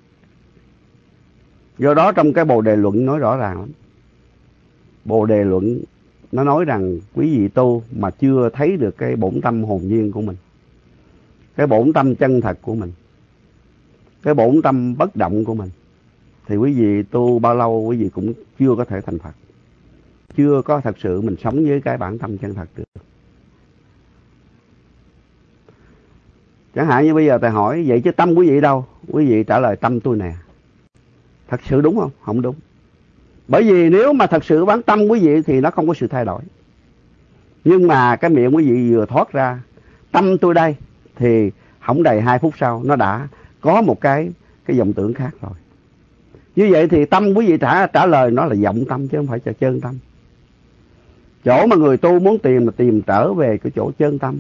Do đó trong cái Bồ Đề Luận nói rõ ràng lắm. Bồ Đề Luận nó nói rằng quý vị tu mà chưa thấy được cái bổn tâm hồn nhiên của mình, cái bổn tâm chân thật của mình, cái bổn tâm bất động của mình, thì quý vị tu bao lâu quý vị cũng chưa có thể thành Phật. Chưa có thật sự mình sống với cái bản tâm chân thật được. Chẳng hạn như bây giờ thầy hỏi vậy chứ tâm quý vị đâu? Quý vị trả lời tâm tôi nè. Thật sự đúng không? Không đúng. Bởi vì nếu mà thật sự bán tâm quý vị thì nó không có sự thay đổi. Nhưng mà cái miệng quý vị vừa thoát ra tâm tôi đây, thì không đầy 2 phút sau nó đã có một cái vọng tưởng khác rồi. Như vậy thì tâm quý vị trả lời nó là vọng tâm chứ không phải là chân tâm. Chỗ mà người tu muốn tìm là tìm trở về cái chỗ chân tâm.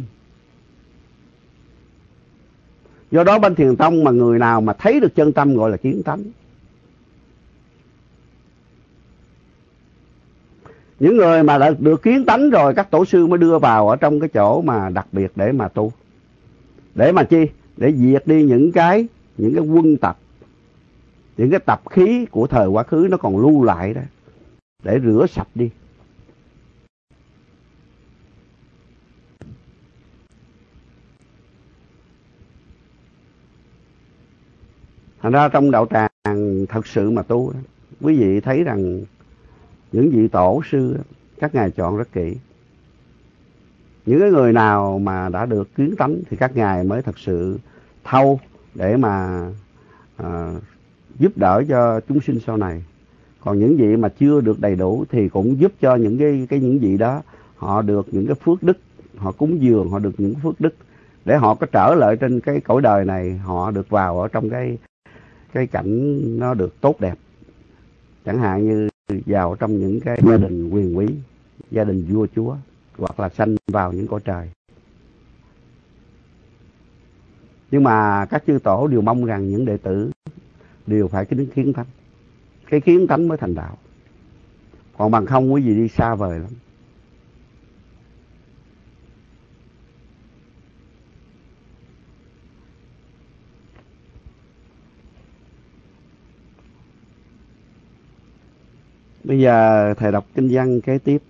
Do đó bên Thiền Tông mà người nào mà thấy được chân tâm gọi là kiến tánh. Những người mà đã được kiến tánh rồi các tổ sư mới đưa vào ở trong cái chỗ mà đặc biệt để mà tu. Để mà chi? Để diệt đi những cái quân tập, những cái tập khí của thời quá khứ nó còn lưu lại đó, để rửa sạch đi. Thành ra trong đạo tràng thật sự mà tu, quý vị thấy rằng những vị tổ sư các ngài chọn rất kỹ. Những cái người nào mà đã được kiến tánh thì các ngài mới thật sự thâu để mà giúp đỡ cho chúng sinh sau này. Còn những vị mà chưa được đầy đủ thì cũng giúp cho những vị đó họ được những cái phước đức, họ cúng dường, họ được những phước đức để họ có trở lại trên cái cõi đời này, họ được vào ở trong cái cảnh nó được tốt đẹp. Chẳng hạn như vào trong những cái gia đình quyền quý, gia đình vua chúa, hoặc là sanh vào những cõi trời. Nhưng mà các chư tổ đều mong rằng những đệ tử đều phải cái kiến tánh. Cái kiến tánh mới thành đạo. Còn bằng không quý vị đi xa vời lắm. Bây giờ thầy đọc kinh văn kế tiếp.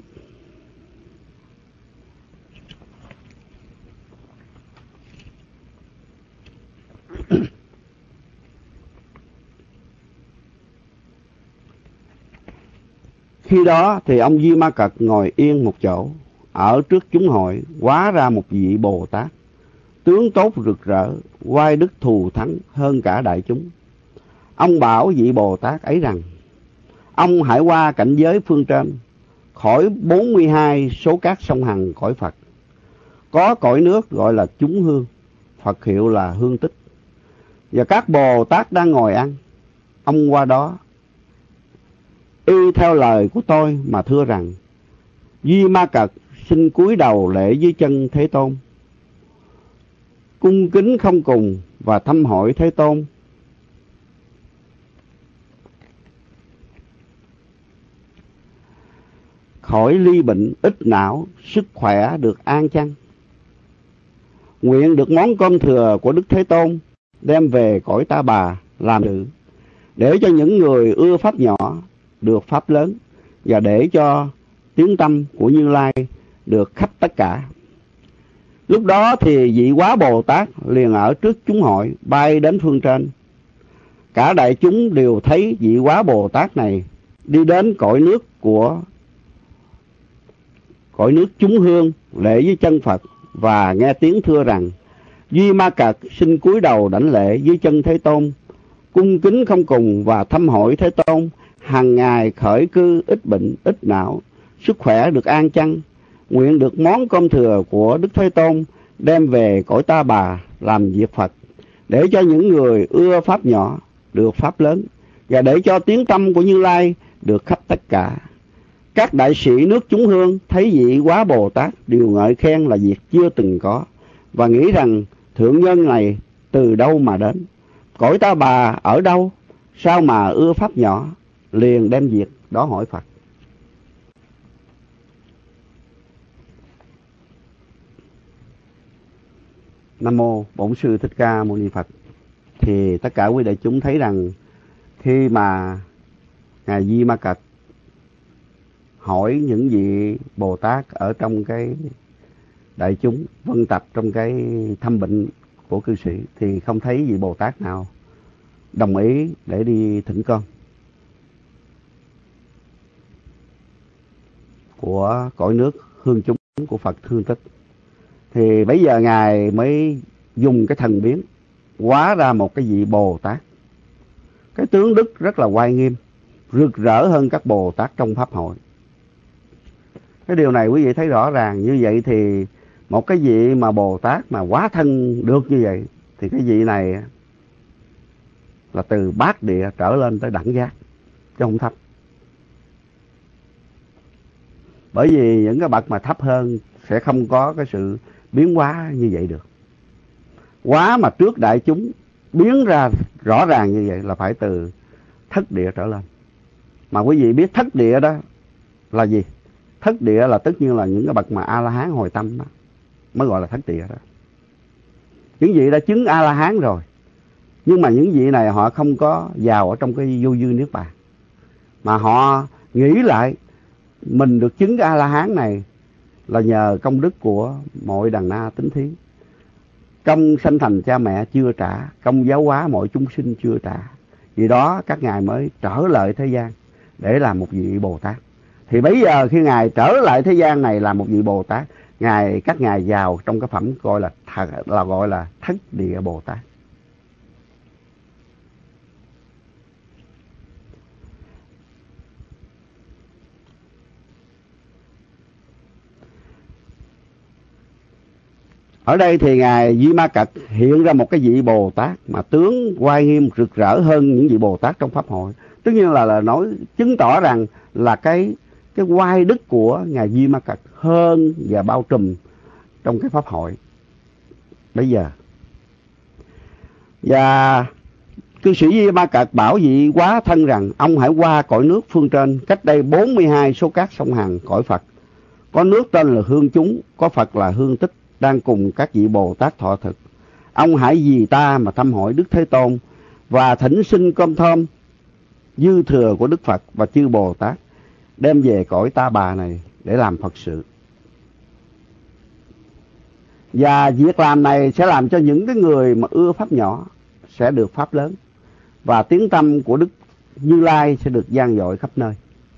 Khi đó thì ông Di Ma Cật ngồi yên một chỗ, ở trước chúng hội hóa ra một vị Bồ Tát, tướng tốt rực rỡ, oai đức thù thắng hơn cả đại chúng. Ông bảo vị Bồ Tát ấy rằng: ông hãy qua cảnh giới phương trên, khỏi 42 số các sông Hằng cõi Phật. Có cõi nước gọi là chúng hương, Phật hiệu là hương tích. Và các Bồ Tát đang ngồi ăn. Ông qua đó, y theo lời của tôi mà thưa rằng: Di Ma Cật xin cúi đầu lễ dưới chân Thế Tôn, cung kính không cùng và thăm hỏi Thế Tôn. Khỏi ly bệnh ít não, sức khỏe được an chăng. Nguyện được món cơm thừa của Đức Thế Tôn đem về cõi Ta Bà làm sự, để cho những người ưa pháp nhỏ được pháp lớn, và để cho tiếng tâm của Như Lai được khắp tất cả. Lúc đó thì vị Quá Bồ Tát liền ở trước chúng hội bay đến phương trên. Cả đại chúng đều thấy vị Quá Bồ Tát này đi đến cõi nước chúng hương, lễ với chân Phật, và nghe tiếng thưa rằng: Duy Ma Cật xin cúi đầu đảnh lễ dưới chân Thế Tôn, cung kính không cùng và thăm hỏi Thế Tôn. Hằng ngày khởi cư ít bệnh ít não, sức khỏe được an chăng. Nguyện được món cơm thừa của Đức Thế Tôn đem về cõi Ta Bà làm việc Phật, để cho những người ưa pháp nhỏ được pháp lớn, và để cho tiếng tâm của Như Lai được khắp tất cả. Các đại sĩ nước chúng hương thấy vị Quá Bồ Tát đều ngợi khen là việc chưa từng có, và nghĩ rằng thượng nhân này từ đâu mà đến, cõi Ta Bà ở đâu, sao mà ưa pháp nhỏ. Liền đem việc đó hỏi Phật. Nam mô Bổn Sư Thích Ca Mâu Ni Phật. Thì tất cả quý đại chúng thấy rằng khi mà ngài Di Ma Cật hỏi những vị Bồ Tát ở trong cái đại chúng vân tập trong cái thăm bệnh của cư sĩ, thì không thấy vị Bồ Tát nào đồng ý để đi thỉnh con của cõi nước hương chúng của Phật Hương Tích. Thì bây giờ ngài mới dùng cái thần biến hóa ra một cái vị Bồ Tát. Cái tướng đức rất là oai nghiêm, rực rỡ hơn các Bồ Tát trong Pháp hội. Cái điều này quý vị thấy rõ ràng. Như vậy thì một cái vị mà Bồ Tát mà hóa thân được như vậy, thì cái vị này là từ bát địa trở lên tới đẳng giác, chứ không thấp. Bởi vì những cái bậc mà thấp hơn sẽ không có cái sự biến hóa như vậy được. Hóa mà trước đại chúng biến ra rõ ràng như vậy là phải từ thất địa trở lên. Mà quý vị biết thất địa đó là gì? Thất địa là tất nhiên là những cái bậc mà A-la-hán hồi tâm đó mới gọi là thất địa đó. Những vị đã chứng A-la-hán rồi, nhưng mà những vị này họ không có vào ở trong cái vô dư niết bàn, mà họ nghĩ lại mình được chứng cái A-la-hán này là nhờ công đức của mọi đàn na tính thí. Công sanh thành cha mẹ chưa trả, công giáo hóa mọi chúng sinh chưa trả. Vì đó các ngài mới trở lại thế gian để làm một vị Bồ Tát. Thì bây giờ khi ngài trở lại thế gian này làm một vị Bồ Tát, các ngài vào trong cái phẩm gọi là thất địa Bồ Tát. Ở đây thì ngài Duy Ma Cật hiện ra một cái vị Bồ Tát mà tướng oai nghiêm rực rỡ hơn những vị Bồ Tát trong pháp hội. Tất nhiên là nói chứng tỏ rằng là cái oai đức của ngài Duy Ma Cật hơn và bao trùm trong cái pháp hội bây giờ. Và cư sĩ Duy Ma Cật bảo vị quá thân rằng: ông hãy qua cõi nước phương trên, cách đây 42 số cát sông Hằng cõi Phật. Có nước tên là Hương Chúng, có Phật là Hương Tích, đang cùng các vị Bồ Tát thọ thực. Ông hãy vì ta mà thăm hỏi Đức Thế Tôn và thỉnh xin cơm thơm dư thừa của Đức Phật và chư Bồ Tát, đem về cõi Ta Bà này để làm Phật sự. Và việc làm này sẽ làm cho những cái người mà ưa pháp nhỏ sẽ được pháp lớn, và tiếng tâm của Đức Như Lai sẽ được vang dội khắp nơi.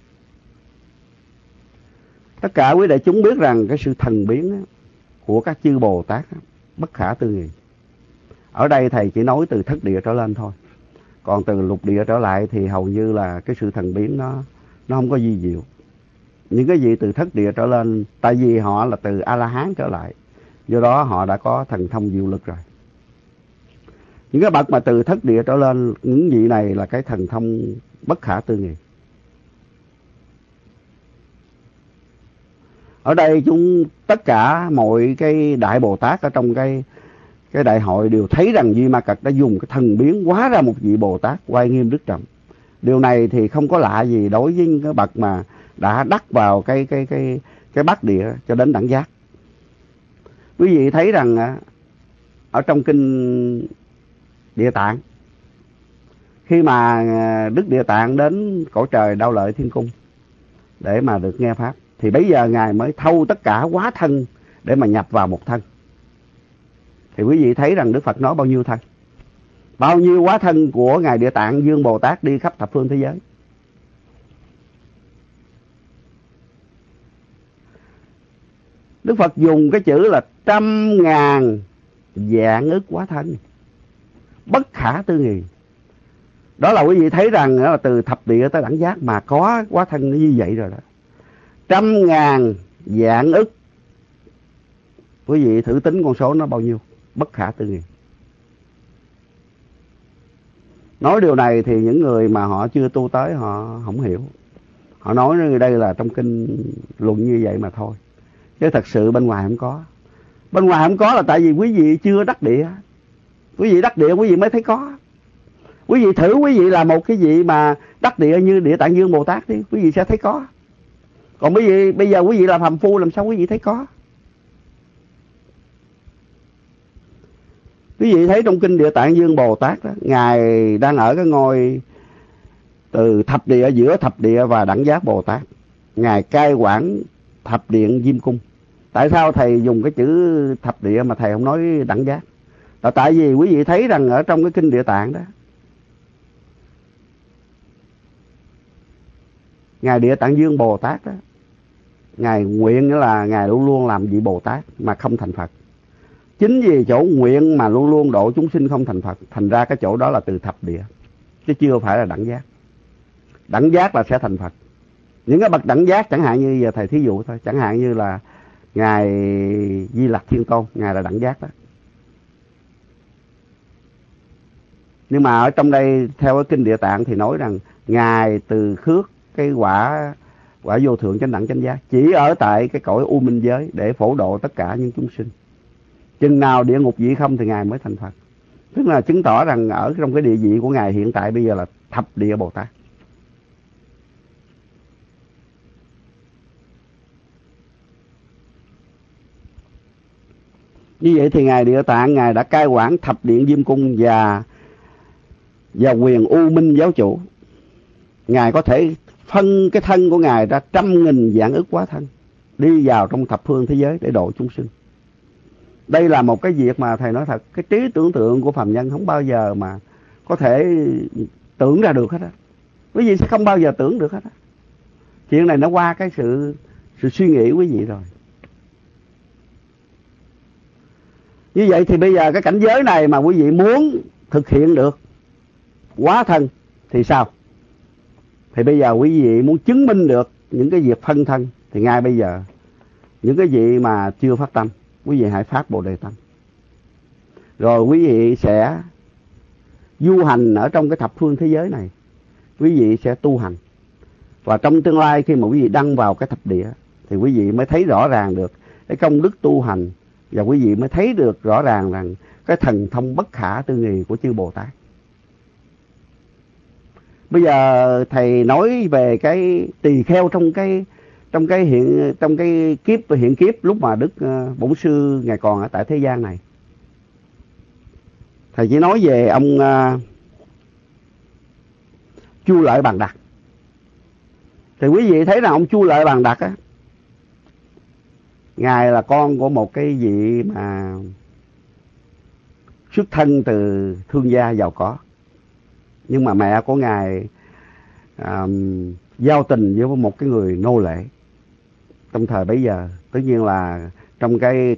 Tất cả quý đại chúng biết rằng cái sự thần biến của các chư Bồ Tát bất khả tư nghị. Ở đây thầy chỉ nói từ thất địa trở lên thôi. Còn từ lục địa trở lại thì hầu như là cái sự thần biến nó không có gì diệu. Những cái gì từ thất địa trở lên, tại vì họ là từ A-la-hán trở lại, do đó họ đã có thần thông diệu lực rồi. Những cái bậc mà từ thất địa trở lên, những vị này là cái thần thông bất khả tư nghị. Ở đây tất cả mọi cái đại Bồ Tát ở trong cái đại hội đều thấy rằng Duy Ma Cật đã dùng cái thần biến hóa ra một vị Bồ Tát oai nghiêm đức trọng. Điều này thì không có lạ gì đối với những cái bậc mà đã đắc vào cái bát địa cho đến đẳng giác. Quý vị thấy rằng ở trong kinh Địa Tạng, khi mà Đức Địa Tạng đến cõi trời Đao Lợi Thiên Cung để mà được nghe pháp, thì bây giờ ngài mới thâu tất cả hóa thân để mà nhập vào một thân. Thì quý vị thấy rằng Đức Phật nói bao nhiêu thân, bao nhiêu hóa thân của ngài Địa Tạng Dương Bồ Tát đi khắp thập phương thế giới. Đức Phật dùng cái chữ là 100.000 vạn ức hóa thân, bất khả tư nghị. Đó là quý vị thấy rằng là từ thập địa tới đẳng giác mà có hóa thân như vậy rồi đó. 100.000 vạn ức. Quý vị thử tính con số nó bao nhiêu, bất khả tư nghị. Nói điều này thì những người mà họ chưa tu tới họ không hiểu. Họ nói đây là trong kinh luận như vậy mà thôi, chứ thật sự bên ngoài không có. Bên ngoài không có là tại vì quý vị chưa đắc địa. Quý vị đắc địa quý vị mới thấy có. Quý vị thử quý vị là một cái vị mà đắc địa như Địa Tạng Dương Bồ Tát đi, quý vị sẽ thấy có. Còn bây giờ quý vị là phàm phu làm sao quý vị thấy có. Quý vị thấy trong kinh Địa Tạng Dương Bồ Tát đó, ngài đang ở cái ngôi từ thập địa, giữa thập địa và đẳng giác Bồ Tát. Ngài cai quản thập điện Diêm Cung. Tại sao thầy dùng cái chữ thập địa mà thầy không nói đẳng giác? Là tại vì quý vị thấy rằng ở trong cái kinh Địa Tạng đó, ngài Địa Tạng Dương Bồ Tát đó, ngài nguyện nghĩa là ngài luôn luôn làm vị Bồ Tát mà không thành Phật. Chính vì chỗ nguyện mà luôn luôn độ chúng sinh không thành Phật, thành ra cái chỗ đó là từ thập địa, chứ chưa phải là đẳng giác. Đẳng giác là sẽ thành Phật. Những cái bậc đẳng giác, chẳng hạn như giờ thầy thí dụ thôi, chẳng hạn như là Ngài Di Lặc Thiên Tôn, Ngài là đẳng giác đó. Nhưng mà ở trong đây theo cái kinh Địa Tạng thì nói rằng Ngài từ khước cái quả vô thượng chánh đẳng chánh giác, chỉ ở tại cái cõi u minh giới để phổ độ tất cả những chúng sinh. Chừng nào địa ngục vị không thì Ngài mới thành Phật. Tức là chứng tỏ rằng ở trong cái địa vị của Ngài hiện tại bây giờ là thập địa Bồ Tát. Như vậy thì Ngài Địa Tạng, Ngài đã cai quản thập điện Diêm Cung và quyền U Minh giáo chủ. Ngài có thể phân cái thân của Ngài ra 100.000 vạn ức hóa thân, đi vào trong thập phương thế giới để độ chúng sinh. Đây là một cái việc mà thầy nói thật, cái trí tưởng tượng của phàm nhân không bao giờ mà có thể tưởng ra được hết á. Quý vị sẽ không bao giờ tưởng được hết á. Chuyện này nó qua cái sự suy nghĩ quý vị rồi. Như vậy thì bây giờ cái cảnh giới này mà quý vị muốn thực hiện được hóa thân thì sao? Thì bây giờ quý vị muốn chứng minh được những cái việc phân thân thì ngay bây giờ những cái vị mà chưa phát tâm, quý vị hãy phát Bồ Đề tâm. Rồi quý vị sẽ du hành ở trong cái thập phương thế giới này. Quý vị sẽ tu hành. Và trong tương lai khi mà quý vị đăng vào cái thập địa thì quý vị mới thấy rõ ràng được cái công đức tu hành, và quý vị mới thấy được rõ ràng rằng cái thần thông bất khả tư nghì của chư Bồ Tát. Bây giờ thầy nói về cái tỳ kheo trong cái hiện kiếp lúc mà Đức Bổn Sư Ngài còn ở tại thế gian này. Thầy chỉ nói về ông Chu Lợi Bàn Đặc. Thì quý vị thấy rằng ông Chu Lợi Bàn Đặc á, Ngài là con của một cái vị mà xuất thân từ thương gia giàu có. Nhưng mà mẹ của Ngài giao tình với một cái người nô lệ trong thời bấy giờ. Tất nhiên là trong cái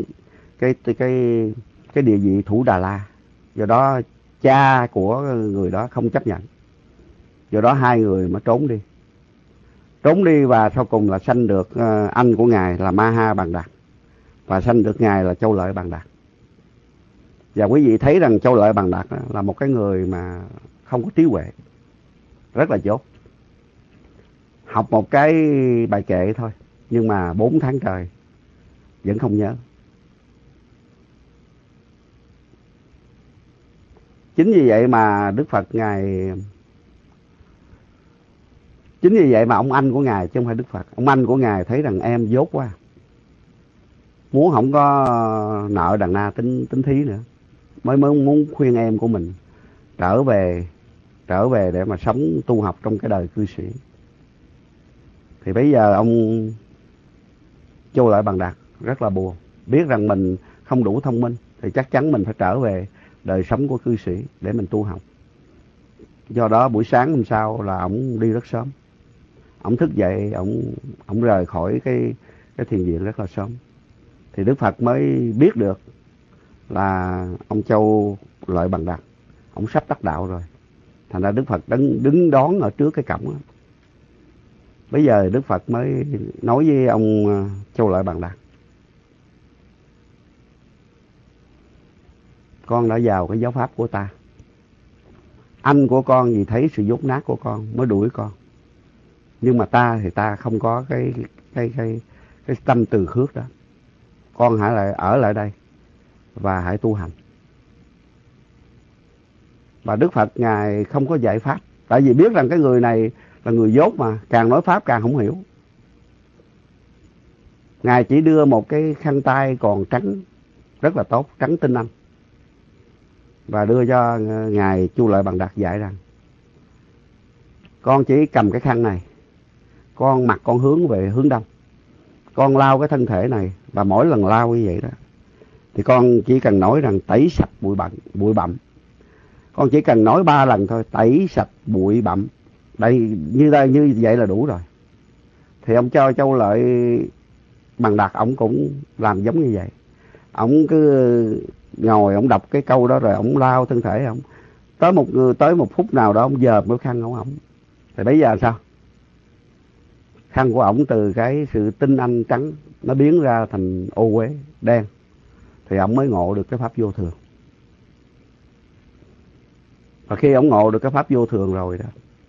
địa vị Thủ Đà La. Do đó cha của người đó không chấp nhận. Do đó hai người mới trốn đi. Và sau cùng là sanh được anh của Ngài là Ma Ha Bàn Đạt, và sanh được Ngài là Châu Lợi Bàn Đạt. Và quý vị thấy rằng Châu Lợi Bàn Đạt là một cái người mà không có trí huệ, rất là dốt. Học một cái bài kệ thôi, nhưng mà 4 tháng trời vẫn không nhớ. Chính vì vậy mà Đức Phật Ngài... Chính vì vậy mà ông anh của Ngài, chứ không phải Đức Phật, ông anh của Ngài thấy rằng em dốt quá, muốn không có nợ đàn na tính thí nữa, mới muốn khuyên em của mình trở về để mà sống tu học trong cái đời cư sĩ. Thì bây giờ ông Châu Lợi Bàn Đạt rất là buồn, biết rằng mình không đủ thông minh thì chắc chắn mình phải trở về đời sống của cư sĩ để mình tu học. Do đó buổi sáng hôm sau là ông đi rất sớm. Ông thức dậy, ông rời khỏi cái thiền viện rất là sớm. Thì Đức Phật mới biết được là ông Châu Lợi Bàn Đạt ông sắp đắc đạo rồi. Thành ra Đức Phật đứng đón ở trước cái cổng đó. Bây giờ Đức Phật mới nói với ông Châu Lợi Bàn Đạt: con đã vào cái giáo pháp của ta. Anh của con vì thấy sự dốt nát của con mới đuổi con. Nhưng mà ta thì ta không có cái tâm từ khước đó. Con hãy ở lại đây và hãy tu hành. Và Đức Phật Ngài không có dạy pháp. Tại vì biết rằng cái người này là người dốt mà, càng nói pháp càng không hiểu. Ngài chỉ đưa một cái khăn tay còn trắng, rất là tốt, trắng tinh anh, và đưa cho Ngài Chu Lợi Bàn Đạt dạy rằng: con chỉ cầm cái khăn này, con mặt con hướng về hướng đông, con lau cái thân thể này, và mỗi lần lau như vậy đó thì con chỉ cần nói rằng tẩy sạch bụi bặm. Con chỉ cần nói 3 lần thôi, tẩy sạch bụi bặm. Như vậy là đủ rồi. Thì ông cho Châu Lợi Bàn Đạt ông cũng làm giống như vậy. ổng cứ ngồi ổng đọc cái câu đó rồi ổng lao thân thể ổng. Tới một phút nào đó ổng dờm cái khăn ổng. Thì bây giờ sao? Khăn của ổng từ cái sự tinh anh trắng nó biến ra thành ô uế đen. Thì ổng mới ngộ được cái pháp vô thường. Và khi ổng ngộ được cái pháp vô thường rồi đó,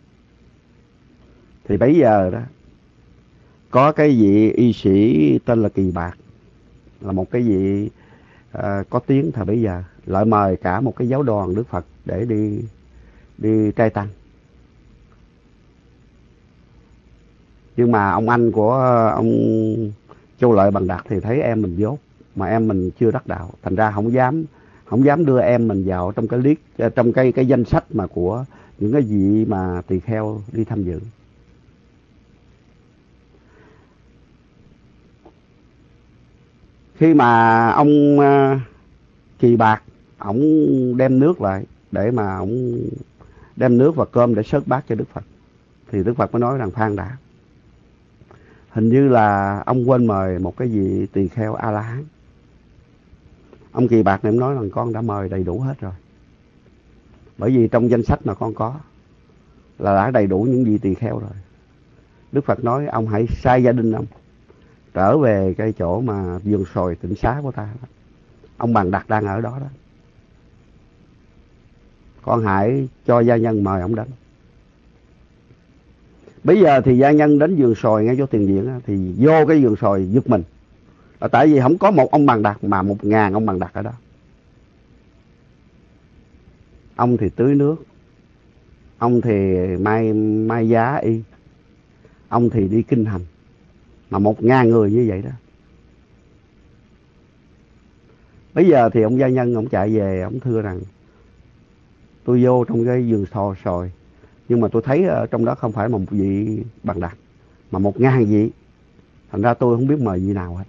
thì bây giờ đó có cái vị y sĩ tên là Kỳ Bạc, là một cái vị có tiếng thời bấy giờ, lại mời cả một cái giáo đoàn Đức Phật để đi trai tăng. Nhưng mà ông anh của ông Châu Lợi Bằng Đạt thì thấy em mình dốt, mà em mình chưa đắc đạo, thành ra không dám đưa em mình vào trong cái list, trong cái danh sách mà của những cái vị mà tỳ kheo đi tham dự. Khi mà ông Kỳ Bạc ổng đem nước lại để mà ổng đem nước và cơm để sớt bát cho Đức Phật, thì Đức Phật mới nói rằng Phan đã, hình như là ông quên mời một cái vị tỳ kheo A La Hán. Ông Kỳ Bạc này nói rằng con đã mời đầy đủ hết rồi, bởi vì trong danh sách mà con có là đã đầy đủ những vị tỳ kheo rồi. Đức Phật nói ông hãy sai gia đình ông trở về cái chỗ mà vườn sồi tịnh xá của ta đó. Ông Bằng Đạt đang ở đó đó. Con hãy cho gia nhân mời ông đến. Bây giờ thì gia nhân đến vườn sồi ngay chỗ tiền viện thì vô cái vườn sồi giật mình. Là tại vì không có một ông Bằng Đạt mà 1000 ông Bằng Đạt ở đó. Ông thì tưới nước, ông thì mai giá y, ông thì đi kinh hành, mà 1000 người như vậy đó. Bây giờ thì ông gia nhân ông chạy về, ông thưa rằng tôi vô trong cái vườn sồi, nhưng mà tôi thấy ở trong đó không phải một vị Bằng Đạt mà 1000 vị, thành ra tôi không biết mời vị nào hết.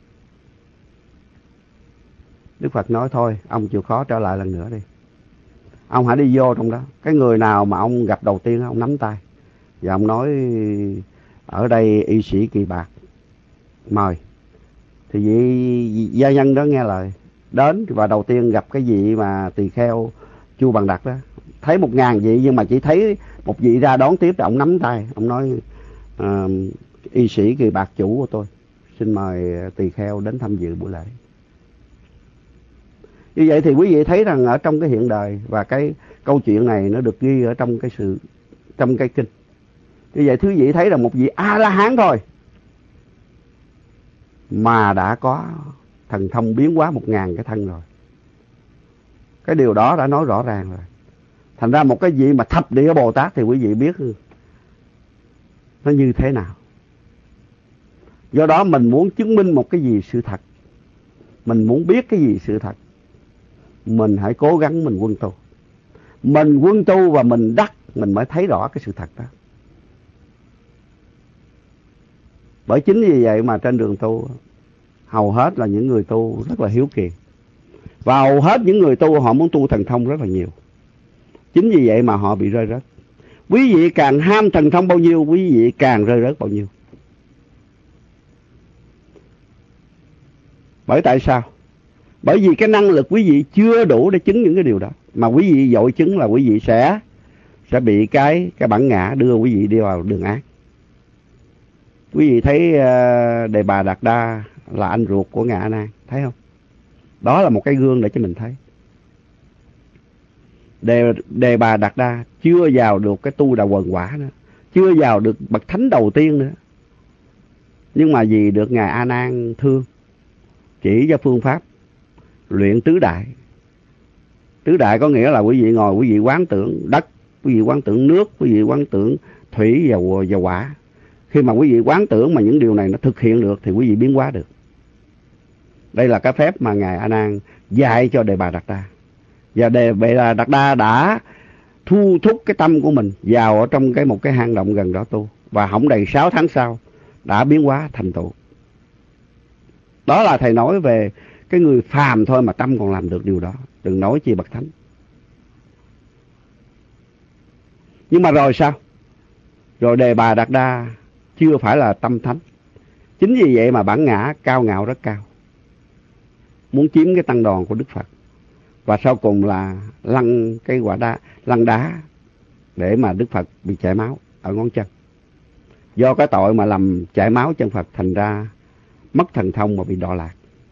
Đức Phật nói thôi ông chịu khó trở lại lần nữa đi, ông hãy đi vô trong đó. Cái người nào mà ông gặp đầu tiên ông nắm tay và ông nói ở đây y sĩ Kỳ Bạc mời. Thì vị gia nhân đó nghe lời đến, và đầu tiên gặp cái vị mà tỳ kheo Chu Bằng Đạt đó, thấy 1000 vị nhưng mà chỉ thấy một vị ra đón tiếp, rồi ông nắm tay ông nói y sĩ Kỳ Bạc chủ của tôi xin mời tỳ kheo đến tham dự buổi lễ. Như vậy thì quý vị thấy rằng ở trong cái hiện đời, và cái câu chuyện này nó được ghi ở trong cái kinh. Như vậy quý vị thấy rằng một vị A La Hán thôi mà đã có thần thông biến hóa 1000 cái thân rồi. Cái điều đó đã nói rõ ràng rồi. Thành ra một cái vị mà thập địa Bồ Tát thì quý vị biết nó như thế nào. Do đó mình muốn chứng minh một cái gì sự thật, mình muốn biết cái gì sự thật, mình hãy cố gắng mình quân tu. Mình quân tu và mình đắc, mình mới thấy rõ cái sự thật đó. Bởi chính vì vậy mà trên đường tu hầu hết là những người tu rất là hiếu kỳ, và hầu hết những người tu họ muốn tu thần thông rất là nhiều. Chính vì vậy mà họ bị rơi rớt. Quý vị càng ham thần thông bao nhiêu, quý vị càng rơi rớt bao nhiêu. Bởi tại sao? Bởi vì cái năng lực quý vị chưa đủ để chứng những cái điều đó. Mà quý vị vội chứng là quý vị sẽ bị cái bản ngã đưa quý vị đi vào đường ác. Quý vị thấy Đề Bà Đạt Đa là anh ruột của Ngài A Nan, thấy không? Đó là một cái gương để cho mình thấy. Đề Bà Đạt Đa chưa vào được cái tu đà quần quả nữa, chưa vào được bậc thánh đầu tiên nữa. Nhưng mà vì được Ngài A Nan thương, chỉ cho phương pháp luyện tứ đại. Tứ đại có nghĩa là quý vị ngồi, quý vị quán tưởng đất, quý vị quán tưởng nước, quý vị quán tưởng thủy và hỏa. Khi mà quý vị quán tưởng mà những điều này nó thực hiện được thì quý vị biến hóa được. Đây là cái phép mà Ngài A Nan dạy cho Đề Bà Đạt Đa. Và Đề Bà Đạt Đa đã thu thúc cái tâm của mình vào ở trong một cái hang động gần đó tu. Và không đầy 6 tháng sau đã biến hóa thành tựu. Đó là thầy nói về cái người phàm thôi mà tâm còn làm được điều đó, đừng nói chi bậc thánh. Nhưng mà rồi sao? Rồi Đề Bà Đạt Đa chưa phải là tâm thánh. Chính vì vậy mà bản ngã cao ngạo rất cao. muốn chiếm cái tăng đoàn của Đức Phật. Và sau cùng là lăn cái quả đá, lăn đá để mà Đức Phật bị chảy máu ở ngón chân. Do cái tội mà làm chảy máu chân Phật, thành ra mất thần thông mà bị đọa lạc.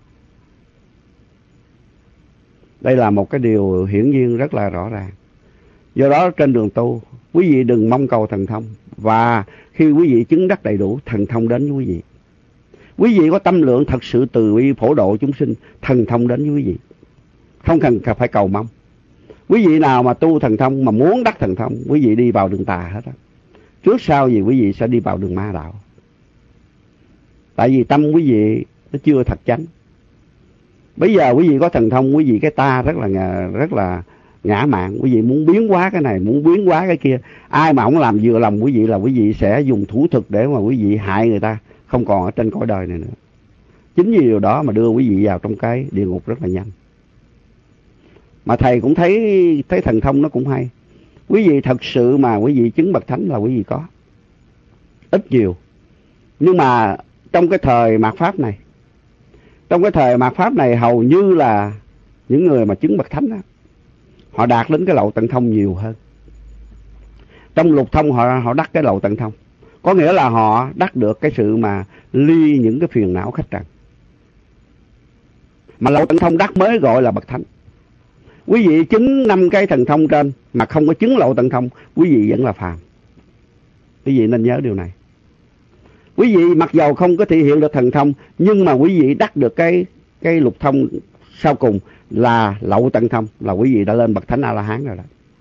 Đây là một cái điều hiển nhiên rất là rõ ràng. Do đó trên đường tu, quý vị đừng mong cầu thần thông. Và khi quý vị chứng đắc đầy đủ, thần thông đến với quý vị. Quý vị có tâm lượng thật sự từ bi phổ độ chúng sinh, thần thông đến với quý vị. Không cần phải cầu mong. Quý vị nào mà tu thần thông, mà muốn đắc thần thông, quý vị đi vào đường tà hết á. Trước sau gì quý vị sẽ đi vào đường ma đạo. Tại vì tâm quý vị nó chưa thật chánh. Bây giờ quý vị có thần thông, quý vị cái ta rất là ngã mạn. Quý vị muốn biến hóa cái này, muốn biến hóa cái kia. Ai mà không làm vừa lòng quý vị là quý vị sẽ dùng thủ thuật để mà quý vị hại người ta, không còn ở trên cõi đời này nữa. Chính vì điều đó mà đưa quý vị vào trong cái địa ngục rất là nhanh. Mà thầy cũng thấy thần thông nó cũng hay. Quý vị thật sự mà quý vị chứng bậc thánh là quý vị có. Ít nhiều. Nhưng mà trong cái thời mạt Pháp này, hầu như là những người mà chứng bậc thánh đó, họ đạt đến cái lậu tận thông nhiều hơn. Trong lục thông họ đắc cái lậu tận thông. Có nghĩa là họ đắc được cái sự mà ly những cái phiền não khách trần. Mà lậu tận thông đắc mới gọi là bậc thánh. Quý vị chứng 5 cái thần thông trên mà không có chứng lậu tận thông, quý vị vẫn là phàm. Quý vị nên nhớ điều này. Quý vị mặc dầu không có thể hiện được thần thông, nhưng mà quý vị đắc được cái lục thông sau cùng là lậu tận thông, là quý vị đã lên bậc thánh A-la-hán rồi đó.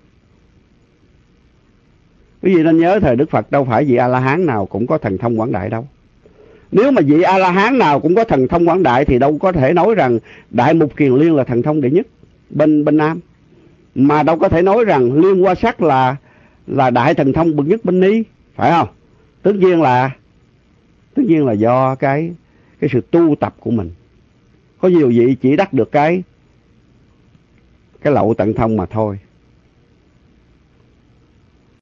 Quý vị nên nhớ thời Đức Phật đâu phải vị A-la-hán nào cũng có thần thông quảng đại đâu. Nếu mà vị A-la-hán nào cũng có thần thông quảng đại thì đâu có thể nói rằng Đại Mục Kiền Liên là thần thông đệ nhất bên Nam. Mà đâu có thể nói rằng Liên Hoa Sắc là đại thần thông bậc nhất bên Ni, phải không? Tất nhiên là do cái sự tu tập của mình. Có nhiều vị chỉ đắc được cái lậu tận thông mà thôi.